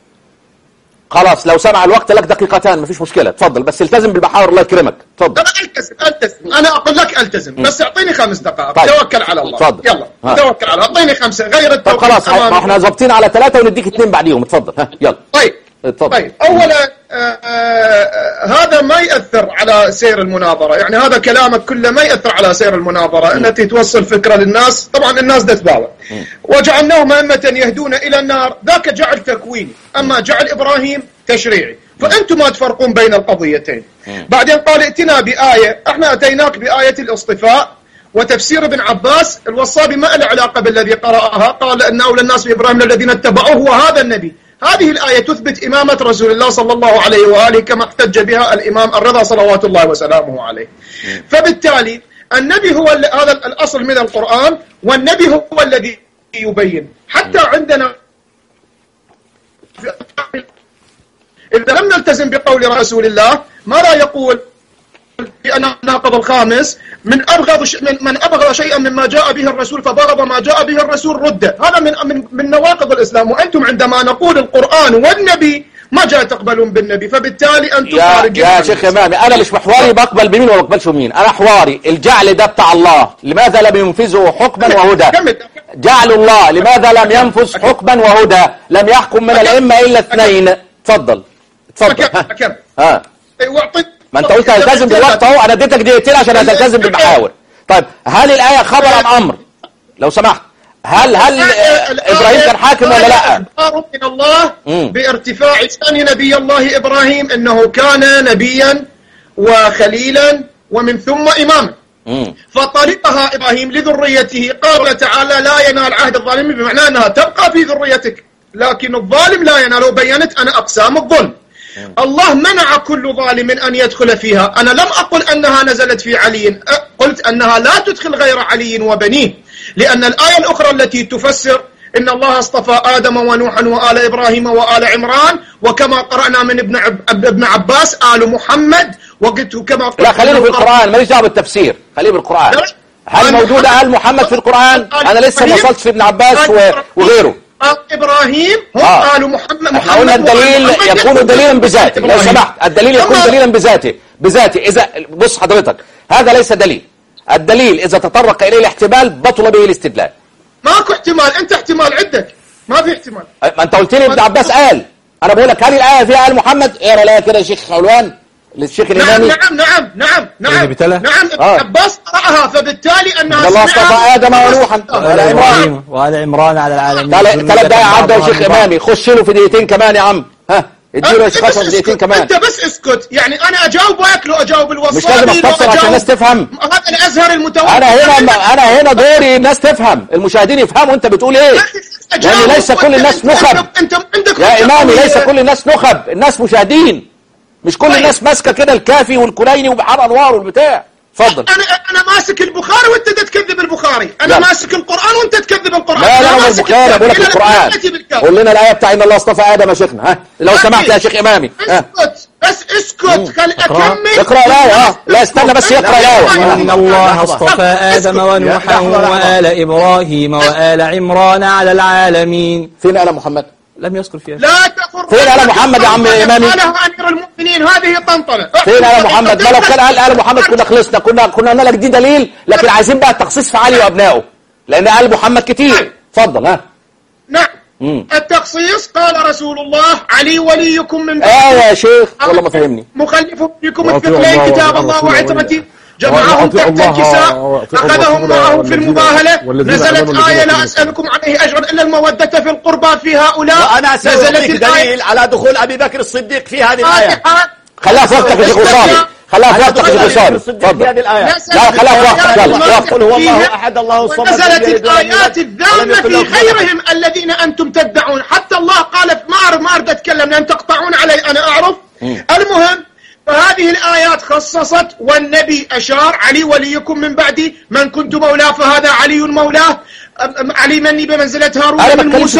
خلاص لو سمع الوقت لك دقيقتان مفيش مشكلة. اتفضل بس التزم بالمحاور الله يكرمك. اتفضل. أنا ألتزم ألتزم أنا أقول لك ألتزم م. بس اعطيني خمس دقائق. طيب. توكل على الله. اتفضل. يلا ها. توكل على الله. اعطيني خمسة غير التوكل. طب خلاص ما احنا ظابطين على ثلاثة ونديك اثنين بعديهم. اتفضل. ها يلا. طيب اتفضل. طيب اولا آه آه هذا ما يأثر على سير المناظرة، يعني هذا كلامك كله ما يأثر على سير المناظرة، انك توصل فكرة للناس. طبعا الناس ده تباوع. وجعلناهم أئمة يهدون الى النار، ذاك جعل تكويني، اما جعل ابراهيم تشريعي، فانتم ما تفرقون بين القضيتين. بعدين قال ائتنا بآية، احنا اتيناك بآية الاصطفاء وتفسير ابن عباس. الوصابي ما له علاقة بالذي قرأها، قال ان اولى الناس بابراهيم الذين اتبعوه وهذا النبي. هذه الآية تثبت إمامة رسول الله صلى الله عليه وآله كما احتج بها الإمام الرضا صلوات الله وسلامه عليه. فبالتالي النبي هو هذا الأصل من القرآن، والنبي هو الذي يبين. حتى عندنا إذا لم نلتزم بقول رسول الله ماذا يقول؟ بأن الناقض الخامس من أبغض من, من أبغض شيئا مما جاء به الرسول فبغض ما جاء به الرسول رده. هذا من من من نواقض الإسلام. وأنتم عندما نقول القرآن والنبي ما جاء تقبلون بالنبي، فبالتالي أنتم يا, يا شيخ إمامي أنا مش محوري بقبل بمين وما بقبلش بمين، أنا حواري الجعل ده بتاع الله، لماذا لم ينفذه حكما وهدى؟ جعل الله لماذا لم ينفذ حكما وهدى؟ لم يحكم من الأئمة إلا اثنين. تفضل تفضل. ها, ها. ما انت قلت هلتزم بالوقت اهو، انا اديتك دقيقتين عشان هتلتزم بالمحاور. طيب هل الآية خبر ام امر؟ لو سمحت، هل هل ابراهيم كان حاكم ولا لا؟ اخبار من الله بارتفاع شان نبي الله ابراهيم انه كان نبيا وخليلا ومن ثم اماما. فطلبها ابراهيم لذريته، قال تعالى لا ينال عهد الظالمين، بمعنى انها تبقى في ذريتك لكن الظالم لا ينال. وبينت انا اقسام الظلم. الله منع كل ظالم أن يدخل فيها. أنا لم أقل أنها نزلت في علي، قلت أنها لا تدخل غير علي وبنيه، لأن الآية الأخرى التي تفسر إن الله اصطفى آدم ونوحا وآل إبراهيم وآل عمران، وكما قرأنا من ابن عب... ابن عباس آل محمد، وقلت كما لا خلينا في القرآن، ماليش دعوة بالتفسير، خلينا بالقرآن. هل موجودة آل محمد في القرآن؟ أنا لسه ما وصلتش في ابن عباس وغيره. إبراهيم هم آه. قالوا محمد. احنا قلنا الدليل يكون دليلا بذاته، لو سمحت الدليل يكون دليلا بذاته بذاته إذا بص حضرتك هذا ليس دليل. الدليل إذا تطرق إليه الاحتمال بطل به الاستدلال. ماكو احتمال، أنت احتمال عندك، ما في احتمال. ما أنت قلت لي ابن عباس قال، أنا بقول لك هل الآية فيها آل محمد؟ اقرا الآية كده يا شيخ حلوان للشيخ الإمامي. نعم نعم نعم نعم نعم نعم ابن آه. عباس قرأها، فبالتالي أنها الله اصطفى آدم ونوحا وآل إبراهيم وآل عمران على العالمين. ثلاث دقايق عدوا يا شيخ إمامي، خش له في دقيقتين كمان يا عم. ها اديله اشخاص في دقيقتين كمان. انت بس اسكت، يعني انا اجاوب واكله اجاوب الوصابي. مش لازم اختصر عشان الناس تفهم. هذا الازهر المتوسط. انا هنا انا هنا دوري الناس تفهم، المشاهدين يفهموا انت بتقول ايه. يعني ليس كل الناس نخب يا إمامي، ليس كل الناس نخب، الناس مشاهدين، مش كل الناس ماسكه كده الكافي والكليني وبحر انوار والبتاع. اتفضل. انا انا ماسك البخاري وانت تكذب البخاري، انا لا. ماسك القران وانت تكذب القران. لا لا انا البخاري بقول لك القران. قول لنا الايه بتاع ان الله اصطفى ادم يا شيخنا. ها لو سمحت يا شيخ امامي. اسكت بس اسكت، خل اكمل. اقرا الايه. اه لا استنى بس يقرا الايه. ان الله اصطفى ادم ونوحا وآل ابراهيم وآل عمران على العالمين. فين آل محمد؟ لم يذكر فيها. لا تفر. فين آل محمد يا عم إمامي؟ قاله أمير المؤمنين، هذه طنطنة. فين آل محمد؟ ما لو كان قال آل محمد كنا خلصنا، كنا كنا قلنا لك دي دليل، لكن عايزين بقى التخصيص في علي وأبنائه، لأن آل محمد كتير. اتفضل. ها نعم. مم. التخصيص قال رسول الله علي وليكم من بعد. اه يا شيخ والله ما فهمني. مخلف فيكم الثقلين كتاب الله وعترتي، جمعهم تحت الكساء، أخذهم معه في المباهلة. نزلت آية لا أسألكم عليه أجرا إلا المودة في القربى في هؤلاء. وأنا سأعطيك دليل على دخول أبي بكر الصديق في هذه الآية. خلاها في وقتك يا شيخ وصالي، خلاها في وقتك يا شيخ وصالي. اتفضل. لا خلاها في وقتك. يلا قل هو الله أحد الله الصمد. نزلت الآيات الذامة في خيرهم الذين أنتم تدعون. حتى الله قال ما أعرف ما أريد أتكلم لأن تقطعون علي أنا أعرف. المهم فهذه الآيات خصصت والنبي أشار علي وليكم من بعدي، من كنت مولاه فهذا علي مولاه، علي مني بمنزلة هارون من موسى،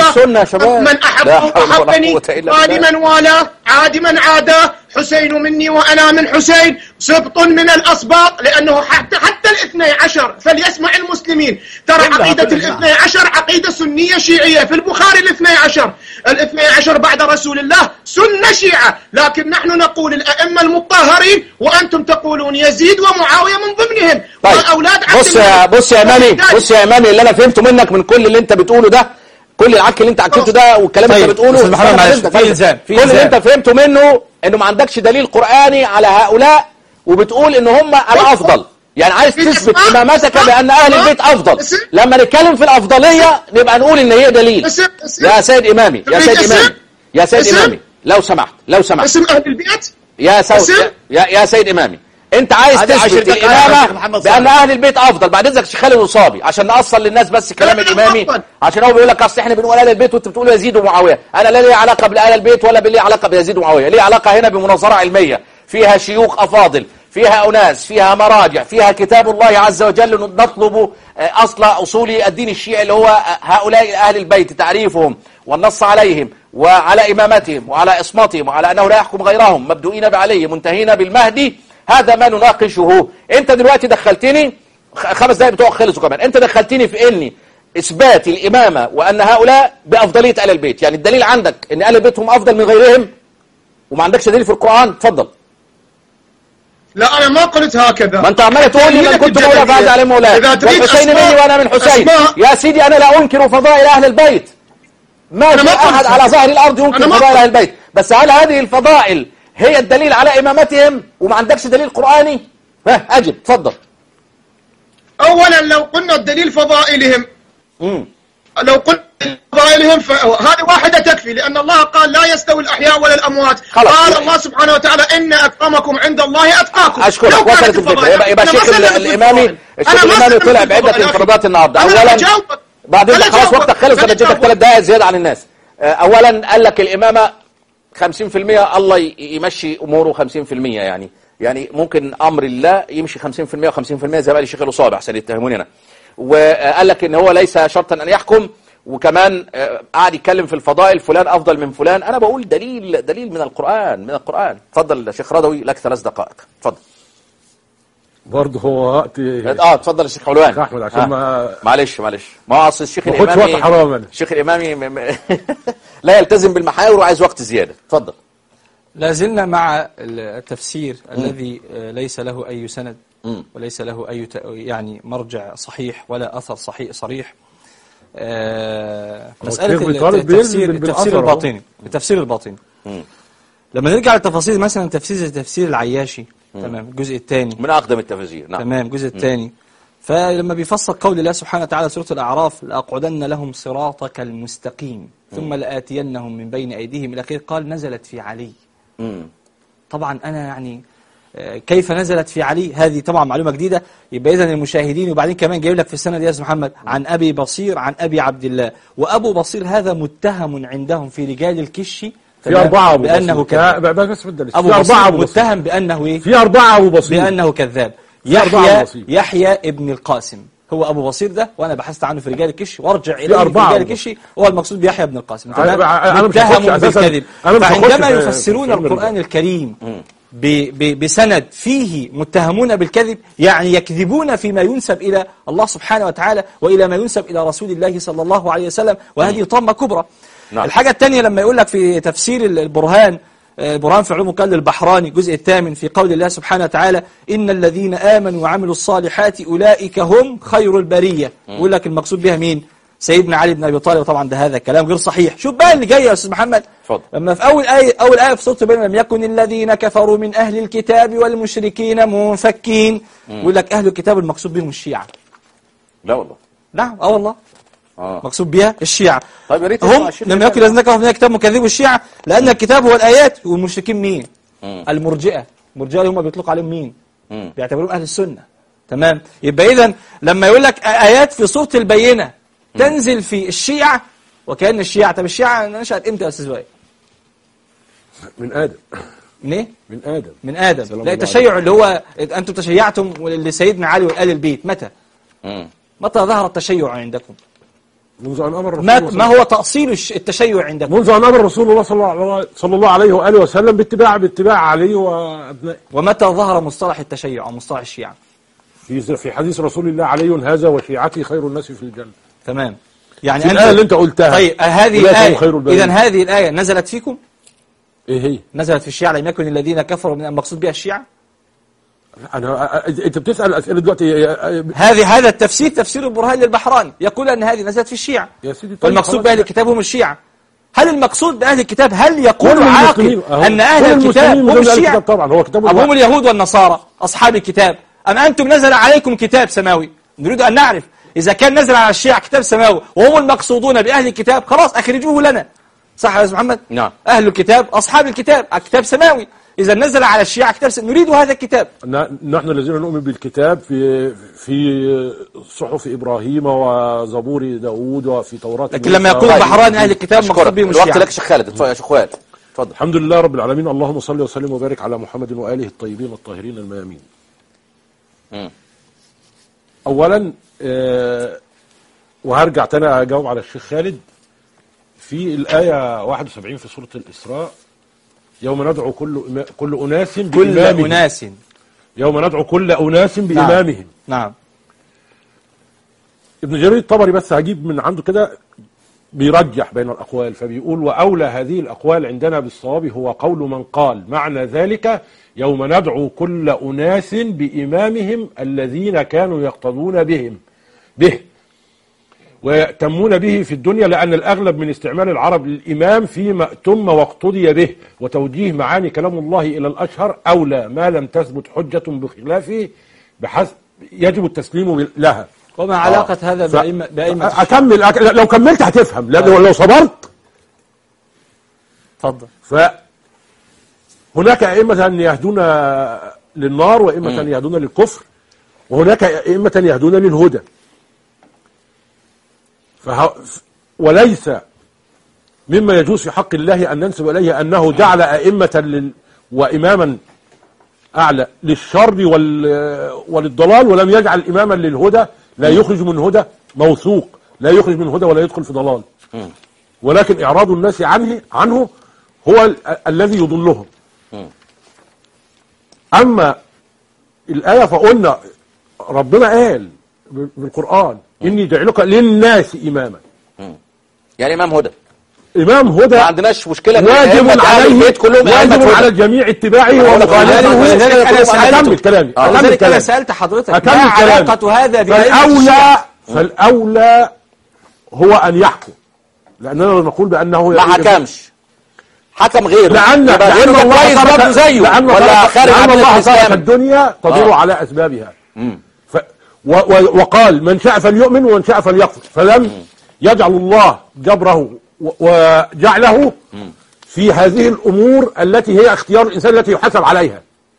من أحب أحبني قال من والاه عاد من عاداه، حسين مني وأنا من حسين، سبط من الأسباط، لأنه حتى حتى الاثني عشر فليسمع المسلمين، ترى عقيدة الاثني عشر عقيدة سنية شيعية، في البخاري الاثني عشر الاثني عشر بعد رسول الله سنة شيعة، لكن نحن نقول الأئمة المطهرين وأنتم تقولون يزيد ومعاوية من ضمنهم. طيب. بص يا بص يا إمامي، بص يا إمامي اللي أنا فهمته منك من كل اللي أنت بتقوله ده كل العك اللي انت عكيته ده والكلام اللي طيب. انت بتقوله أستاذ محمد معلش، في إلزام، في كل اللي إلزام. انت فهمته منه انه ما عندكش دليل قرآني على هؤلاء، وبتقول ان هم الافضل، يعني عايز تثبت امامتك بان اهل البيت افضل. لما نتكلم في الافضليه نبقى نقول ان هي دليل. يا سيد امامي يا سيد امامي يا سيد امامي لو سمحت لو سمحت اسم اهل البيت يا سيد يا, يا سيد امامي، انت عايز تثبت الامامه بان اهل البيت افضل. بعد اذنك شيخ خالد الوصابي عشان نوصل للناس بس كلام الامامي، عشان هو بيقول لك اصل احنا بنقول اهل البيت وانت بتقول يزيد ومعاويه. انا لا لي علاقه باهل البيت ولا لي علاقه بيزيد ومعاويه، لي علاقه هنا بمناظره علميه فيها شيوخ افاضل، فيها أناس، فيها مراجع، فيها كتاب الله عز وجل نطلب أصل أصول الدين الشيعي اللي هو هؤلاء أهل البيت، تعريفهم والنص عليهم وعلى إمامتهم وعلى إصمتهم وعلى أنه لا يحكم غيرهم، مبدوئين بعلي منتهين بالمهدي. هذا ما نناقشه. أنت دلوقتي دخلتني خمس دقائق بتوع خلصوا كمان، أنت دخلتني في إني إثبات الإمامة وأن هؤلاء بأفضلية أهل البيت. يعني الدليل عندك إن أهل البيت هم أفضل من غيرهم وما عندكش دليل في القرآن؟ تفضل. لا أنا ما قلت هكذا. ما أنت عمال تقول لي من كنت مولى فهذا عليه مولاه، والحسين مني وأنا من حسين. يا سيدي أنا لا أنكر فضائل أهل البيت، ما في أحد على ظهر الأرض ينكر فضائل أهل البيت، بس هل هذه الفضائل هي الدليل على إمامتهم وما عندكش دليل قرآني؟ ها أجب تفضل. أولا لو قلنا الدليل فضائلهم امم لو قلنا فضائلهم فهذه واحدة تكفي، لأن الله قال لا يستوي الأحياء ولا الأموات. قال الله سبحانه وتعالى إن أكرمكم عند الله أتقاكم. أشكرك وصلت الفكرة. يبقى, يبقى الشيخ الإمامي الشيخ الإمامي طلع بعدة انفرادات النهارده. أولا بعدين خلاص وقتك خلص، أنا اديتك ثلاث دقائق زيادة عن الناس. أولا قال لك الإمامة خمسين في المية الله يمشي أموره خمسين في المية، يعني يعني ممكن أمر الله يمشي خمسين في المية وخمسين في المية زي ما قال الشيخ الوصابي أحسن يتهموني أنا. وقال لك إن هو ليس شرطا أن يحكم، وكمان قاعد يتكلم في الفضائل فلان أفضل من فلان. أنا بقول دليل دليل من القرآن من القرآن. اتفضل يا شيخ رضوي لك ثلاث دقائق اتفضل. برضه هو وقت اه اتفضل يا شيخ حلوان احمد عشان آه. ما معلش معلش ما هو اصل الشيخ ما خدش الامامي وقت حرام انا الشيخ الامامي م... م... لا يلتزم بالمحاور وعايز وقت زياده. اتفضل. لا زلنا مع التفسير الذي ليس له أي سند م. وليس له أي يعني مرجع صحيح ولا أثر صحيح صريح. آه مسألة التفسير, التفسير الباطني التفسير الباطني م. لما نرجع للتفاصيل مثلا تفسير تفسير العياشي م. تمام الجزء الثاني من أقدم التفاسير. نعم. تمام الجزء الثاني. فلما بيفسر قول الله سبحانه وتعالى سورة الأعراف لأقعدن لهم صراطك المستقيم ثم لآتينهم من بين أيديهم إلى آخره، قال نزلت في علي. مم. طبعا أنا يعني كيف نزلت في علي؟ هذه طبعا معلومة جديدة. يبقى إذن المشاهدين وبعدين كمان جايب لك في السنة دي يا أستاذ محمد عن أبي بصير عن أبي عبد الله، وأبو بصير هذا متهم عندهم في رجال الكشي في أربعة أبو بأنه كذاب. أبو بصير متهم بأنه إيه؟ في أربعة أبو بصير بأنه كذاب. يحيى يحيى ابن القاسم هو أبو بصير ده، وأنا بحثت عنه في رجال الكشي وارجع إليه في رجال الكشي، هو المقصود بيحيى ابن القاسم. متهم بالكذب. فعندما يفسرون القرآن الكريم ب ب بسند فيه متهمون بالكذب، يعني يكذبون فيما ينسب إلى الله سبحانه وتعالى وإلى ما ينسب إلى رسول الله صلى الله عليه وسلم، وهذه طامة كبرى. نعم. الحاجة الثانية لما يقول لك في تفسير البرهان برهان في علوم القلب البحراني الجزء الثامن في قول الله سبحانه وتعالى إن الذين آمنوا وعملوا الصالحات أولئك هم خير البرية، يقول لك المقصود بها مين؟ سيدنا علي بن أبي طالب. طبعا ده هذا كلام غير صحيح. شوف بقى اللي جاي يا أستاذ محمد. فضل. لما في أول آية أول آية في سورة بني لم يكن الذين كفروا من أهل الكتاب والمشركين منفكين، يقول لك أهل الكتاب المقصود بهم الشيعة. لا والله. نعم اه والله. آه. مقصود بها الشيعة. طيب يا ريت هم لم يكن الذين كفروا من الكتاب مكذبوا الشيعة، لأن الكتاب هو الآيات، والمشركين مين؟ مم. المرجئة. المرجئة اللي هم بيطلقوا عليهم مين؟ مم. بيعتبروهم أهل السنة. تمام. يبقى إذن لما يقول لك آيات في سورة البينة تنزل في الشيعة، وكأن الشيعة، طب الشيعة نشأت إمتى يا أستاذ وائل؟ من آدم. من إيه؟ من آدم. من آدم. لا التشيع اللي هو أنتم تشيعتم لسيدنا علي وآل البيت متى؟ مم. متى ظهر التشيع عندكم؟ منذ أن أمر ما, ما هو تأصيل التشيع عندكم؟ منذ أن أمر رسول الله صلى الله عليه وآله وسلم باتباع باتباع علي وأبنائه. ومتى ظهر مصطلح التشيع أو مصطلح الشيعة؟ في في حديث رسول الله علي هذا وشيعتي خير الناس في الجنة. تمام. يعني أنت الآية اللي أنت قلتها. طيب هذه الآية إذن هذه الآية نزلت فيكم؟ إيه هي؟ نزلت في الشيعة. لم يكن الذين كفروا من المقصود بها الشيعة؟ انا انت بتسال اسئله دلوقتي. هذه هذا التفسير تفسير البرهان للبحراني، يقول ان هذه نزلت في الشيعة يا سيدي. طيب والمقصود باهل الكتاب هم الشيعة. هل المقصود باهل الكتاب هل كل يقول عاقل المسلمين. أهو. ان اهل كل الكتاب المسلمين هم دول أهل الشيعة؟ الكتاب طبعا، هو كتاب أم الله. هم اليهود والنصارى اصحاب الكتاب ام انتم نزل عليكم كتاب سماوي؟ نريد ان نعرف اذا كان نزل على الشيعة كتاب سماوي وهم المقصودون باهل الكتاب، خلاص اخرجوه لنا. صح يا استاذ محمد؟ نعم. اهل الكتاب اصحاب الكتاب، كتاب سماوي. إذا نزل على الشيعة كتاب س... نريد هذا الكتاب. نحن الذين نؤمن بالكتاب في في صحف إبراهيم وزبور داود وفي توراة. لكن لما يكون بحران أهل الكتاب مقصود بهم الشيعة. الوقت لك شيخ خالد. يا شيخ وائل اتفضل. الحمد لله رب العالمين، اللهم صل وسلم وبارك على محمد وآله الطيبين الطاهرين الميامين. م. أولا أه وهرجع تاني أجاوب على الشيخ خالد في الآية واحد وسبعين في سورة الإسراء، يوم ندعو كل إما... كل أناس بإمامهم. كل أناس يوم ندعو كل أناس بإمامهم. نعم. نعم. ابن جرير الطبري بس هجيب من عنده كده بيرجح بين الأقوال، فبيقول وأولى هذه الأقوال عندنا بالصواب هو قول من قال معنى ذلك يوم ندعو كل أناس بإمامهم الذين كانوا يقتدون بهم به ويأتمون به في الدنيا، لأن الأغلب من استعمال العرب للإمام فيما أتم واقتدي به، وتوجيه معاني كلام الله إلى الأشهر أولى ما لم تثبت حجة بخلافه بحسب يجب التسليم لها. وما علاقة آه. هذا بأئمة بأئمة أكمل أك... لو كملت هتفهم، لو لو صبرت. تفضل. فهناك أئمة يهدون للنار وأئمة يهدون للكفر، وهناك أئمة يهدون للهدى. فه... وليس مما يجوز في حق الله أن ننسب إليه أنه جعل أئمة لل... وإماما أعلى للشر وال... وللضلال، ولم يجعل إماما للهدى لا يخرج من هدى موثوق، لا يخرج من هدى ولا يدخل في ضلال، ولكن إعراض الناس عنه عنه هو ال... الذي يضلهم. أما الآية فقلنا ربنا قال بالقرآن إني جعلك للناس إماما، يعني إمام هدى، إمام هدى، ما عندناش مشكلة. واجب عليه كلهم واجب على الجميع اتباعه ومخالفته. ولذلك أنا سألت كلامي ولذلك أنا سألت حضرتك ما علاقة هذا فالأولى فالأولى هو أن يحكم، لأننا نقول بأنه ما حكمش، حكم غيره، لأن غيره كويس برضه زيه ولا خارج عن الإسلام. الدنيا تدور آه. على أسبابها. ف و و وقال من شاء فليؤمن ومن شاء فليكفر، فلم يجعل الله جبره وجعله في هذه الأمور التي هي اختيار الإنسان التي يحاسب عليها.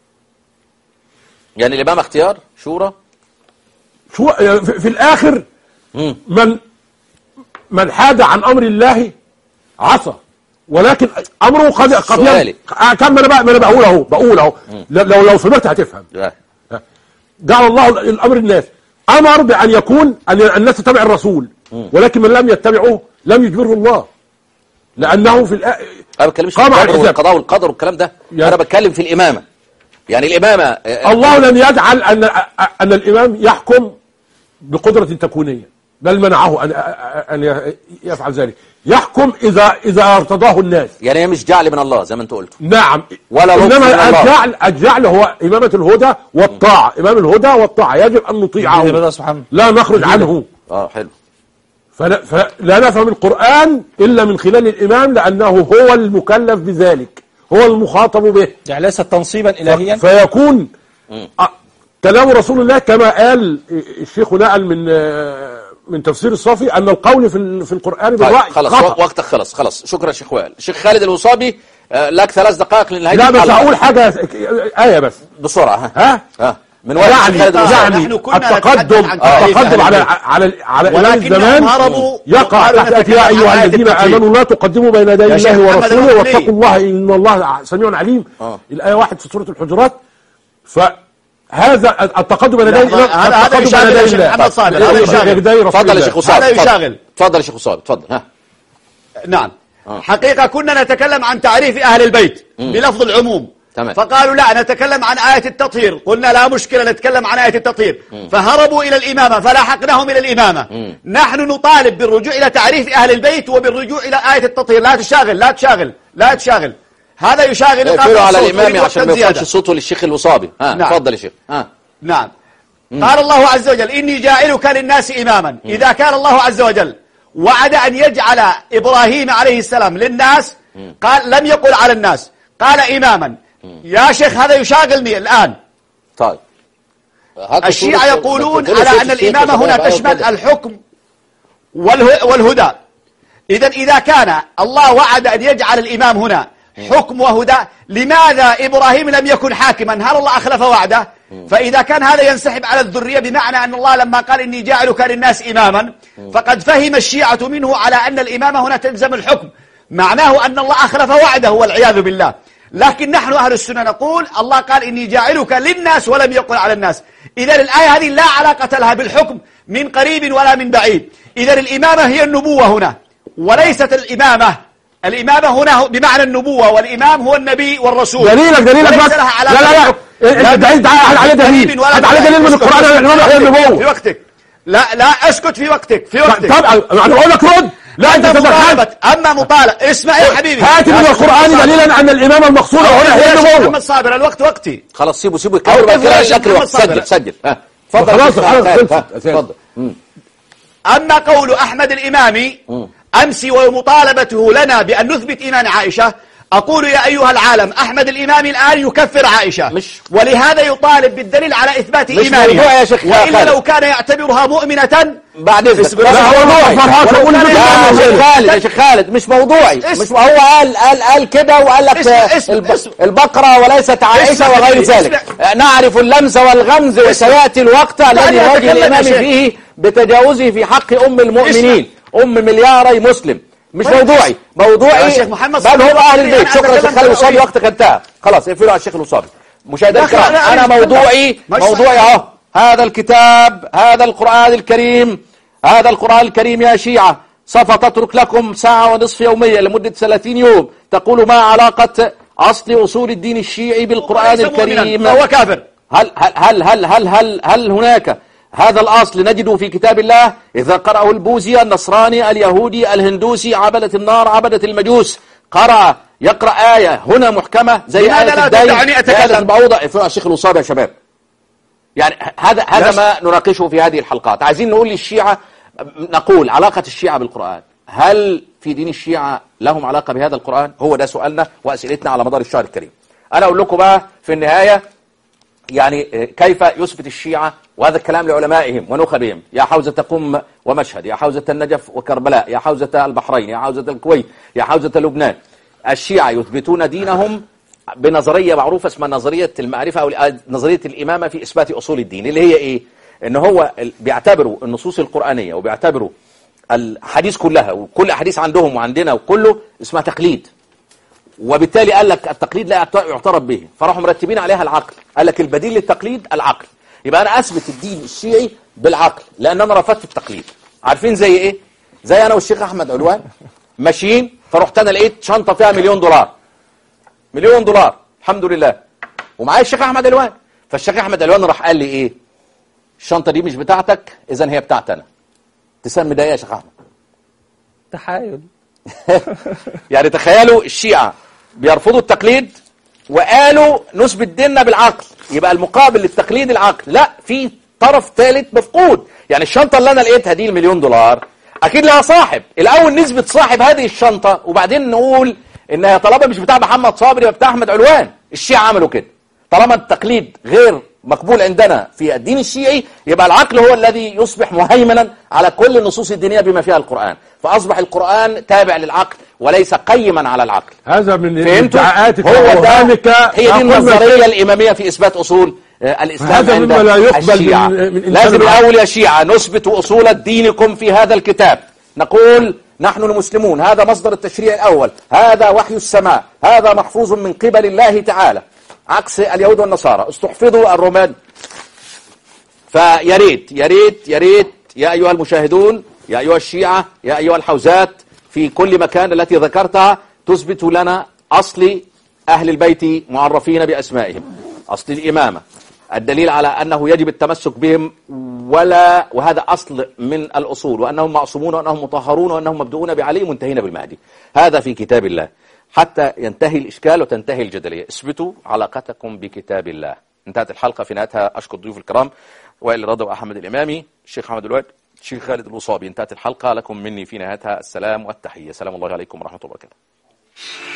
يعني الإمام اختيار شورى شو في, في الآخر مم. من من حاد عن أمر الله عصى، ولكن أمره قد قد كم أنا بقى ما أنا بقول أهو بقول أهو لو لو صبرت هتفهم. جعل الله الأمر الناس أمر بأن يكون أن الناس تتبع الرسول، ولكن من لم يتبعه لم يجبره الله، لأنه في الأ... أنا بتكلمش في القضاء والقدر والكلام ده، يعني أنا بتكلم في الإمامة. يعني الإمامة الله لم يجعل أن أن الإمام يحكم بقدرة تكوينية، بل منعه أن أن يفعل ذلك. يحكم إذا إذا ارتضاه الناس. يعني هي مش جعل من الله زي ما أنت قلت. نعم. ولا إنما الجعل الجعل هو إمامة الهدى والطاعة، إمام الهدى والطاعة يجب أن نطيعه لا نخرج عنه. آه حلو. فلا, فلا نفهم القرآن إلا من خلال الإمام، لأنه هو المكلف بذلك، هو المخاطب به، يعني ليس تنصيبا إلهيا. فيكون كلام رسول الله كما قال الشيخ نقل من من تفسير الصافي أن القول في في القرآن بالرأي خلاص خطأ. وقتك خلص خلاص. شكرا شيخ وائل. الشيخ خالد الوصابي لك ثلاث دقائق لنهاية لا بس هقول حاجة آية بس بسرعة. ها ها, ها. من وائل يعني خالد يعني التقدم التقدم على على على إمام الزمان يقع تحت يا أيها الذين آمنوا لا تقدموا بين يدي الله ورسوله واتقوا الله إن الله سميع عليم. الآية واحد في سورة الحجرات. ف هذا التقدم بين يدي الله هذا يشاغل يا شيخ محمد صالح، هذا يشاغل. تفضل يا شيخ وصابي، هذا يشاغل. تفضل يا شيخ وصابي تفضل. ها نعم. آه. حقيقة كنا نتكلم عن تعريف أهل البيت مم. بلفظ العموم. تمام. فقالوا لا نتكلم عن آية التطهير، قلنا لا مشكلة نتكلم عن آية التطهير. مم. فهربوا إلى الإمامة فلاحقناهم إلى الإمامة. مم. نحن نطالب بالرجوع إلى تعريف أهل البيت وبالرجوع إلى آية التطهير. لا تشاغل لا تشاغل لا تشاغل. هذا يشاغل اقفلوا على الصوت الإمام ويريد عشان وقتا ما زيادة. يخرجش صوته للشيخ الوصابي. ها نعم. تفضل يا شيخ. ها نعم. قال الله عز وجل إني جاعلك للناس إماما. إذا كان الله عز وجل وعد أن يجعل إبراهيم عليه السلام للناس، قال لم يقل على الناس، قال إماما. يا شيخ هذا يشاغلني الآن. طيب الشيعة يقولون على أن الإمامة هنا تشمل الحكم والهدى. إذا إذا كان الله وعد أن يجعل الإمام هنا حكم وهدى، لماذا إبراهيم لم يكن حاكما؟ هل الله أخلف وعده؟ فإذا كان هذا ينسحب على الذرية، بمعنى أن الله لما قال إني جاعلك للناس إماما، فقد فهم الشيعة منه على أن الإمامة هنا تلزم الحكم، معناه أن الله أخلف وعده والعياذ بالله. لكن نحن أهل السنة نقول الله قال إني جاعلك للناس ولم يقل على الناس. إذا الآية هذه لا علاقة لها بالحكم من قريب ولا من بعيد. إذا الإمامة هي النبوة هنا وليست الإمامة. الإمامة هنا بمعنى النبوة، والإمام هو النبي والرسول. دليلك دليلك بس. لا لا لا انت عايز على دليل هات على دليل من القرآن الإمام هي النبوة في وقتك. لا لا اسكت في وقتك في وقتك. طبعا انا بقول لك رد. لا انت تدخلت. اما مطالب اسمع يا حبيبي، هات من القرآن دليلا ان الإمامة المقصودة هنا هي النبوة. محمد صابر الوقت وقتي. خلاص سيبوا سيبوا الكلام بقى. سجل سجل. ها خلاص تفضل. أما قول أحمد الإمامي أمس ومطالبته لنا بأن نثبت إيمان عائشة، أقول يا أيها العالم أحمد الإمامي الآن يكفر عائشة، مش ولهذا يطالب بالدليل على إثبات إيمانها، يا شيخ وإلا لو كان يعتبرها مؤمنة بعد إذنك. لا هو موضوعي يا شيخ خالد يا شيخ خالد مش موضوعي. مش هو قال قال قال كده وقال لك البقرة وليست عائشة وغير ذلك. نعرف اللمز والغمز، وسيأتي الوقت الذي يواجه الإمام فيه بتجاوزه في حق أم المؤمنين أم ملياري مسلم. مش موضوعي. موضوعي شيخ محمد بل هو أهل البيت. شكرا شيخ خالد الوصابي، وقتك انتهى خلاص. اقفلوا على الشيخ الوصابي. مشاهدينا الكرام أنا موضوعي موضوعي أهو هذا الكتاب، هذا القرآن الكريم، هذا القرآن الكريم يا شيعة. صفة تترك لكم ساعة ونصف يومية لمدة ثلاثين يوم تقول ما علاقة أصل أصول الدين الشيعي بالقرآن الكريم. هو كافر. هل هل هل هل هل هل, هل هناك هذا الأصل نجده في كتاب الله؟ إذا قرأه البوذي النصراني اليهودي الهندوسي عبدة النار عبدة المجوس قرأ يقرأ آية هنا محكمة زي آية الدين آية البعوضة. اقفلوا على الشيخ الوصابي يا شباب. يعني هذا هذا ما نناقشه في هذه الحلقات. عايزين نقول للشيعة، نقول علاقة الشيعة بالقرآن، هل في دين الشيعة لهم علاقة بهذا القرآن؟ هو ده سؤالنا وأسئلتنا على مدار الشهر الكريم. أنا أقول لكم بقى في النهاية يعني كيف يثبت الشيعة، وهذا الكلام لعلمائهم ونخبهم، يا حوزة قم ومشهد، يا حوزة النجف وكربلاء، يا حوزة البحرين، يا حوزة الكويت، يا حوزة لبنان. الشيعة يثبتون دينهم بنظرية معروفة اسمها نظرية المعرفة أو نظرية الإمامة في إثبات أصول الدين، اللي هي إيه؟ إن هو بيعتبروا النصوص القرآنية وبيعتبروا الحديث كلها وكل حديث عندهم وعندنا وكله اسمها تقليد، وبالتالي قال لك التقليد لا يعترف به، فراحوا مرتبين عليها العقل. قال لك البديل للتقليد العقل. يبقى أنا أثبت الدين الشيعي بالعقل لأن أنا رفضت التقليد. عارفين زي إيه؟ زي أنا والشيخ أحمد علوان ماشيين، فرحت أنا لقيت شنطة فيها مليون دولار مليون دولار الحمد لله، ومعايا الشيخ أحمد علوان. فالشيخ أحمد علوان راح قال لي إيه؟ الشنطة دي مش بتاعتك، إذن هي بتاعت أنا. تسمي ده إيه يا شيخ أحمد؟ تحايل. يعني تخيلوا الشيعة بيرفضوا التقليد وقالوا نثبت ديننا بالعقل، يبقى المقابل للتقليد العقل. لا، في طرف ثالث مفقود. يعني الشنطة اللي أنا لقيتها دي المليون دولار أكيد لها صاحب. الأول نثبت صاحب هذه الشنطة وبعدين نقول إنها طالما مش بتاع محمد صابر يبقى بتاع أحمد علوان. الشيعة عملوا كده. طالما التقليد غير مقبول عندنا في الدين الشيعي يبقى العقل هو الذي يصبح مهيمنا على كل النصوص الدينية بما فيها القرآن، فأصبح القرآن تابع للعقل وليس قيما على العقل. هذا من ادعاءاتك ووهامك. هي دي النظرية الإمامية في إثبات أصول الإسلام. هذا مما لا يقبل الشيعة. من, من لازم الأول يا شيعة نثبت أصول دينكم في هذا الكتاب. نقول نحن المسلمون هذا مصدر التشريع الأول، هذا وحي السماء، هذا محفوظ من قبل الله تعالى، عكس اليهود والنصارى استحفظوا الرومان. فيا ريت يا ريت يا ريت يا أيها المشاهدون، يا أيها الشيعة، يا أيها الحوزات في كل مكان التي ذكرتها، تثبت لنا أصل أهل البيت معرفين بأسمائهم، أصل الإمامة، الدليل على أنه يجب التمسك بهم، ولا وهذا أصل من الأصول، وأنهم معصومون وأنهم مطهرون وأنهم مبدؤون بعلي منتهين بالمهدي. هذا في كتاب الله. حتى ينتهي الإشكال وتنتهي الجدلية. اثبتوا علاقتكم بكتاب الله. انتهت الحلقة، في نهايتها أشكر ضيوف الكرام وائل رضا وأحمد الإمامي، الشيخ محمد الواد، الشيخ خالد الوصابي. انتهت الحلقة، لكم مني في نهايتها السلام والتحية. سلام الله عليكم ورحمة الله وبركاته.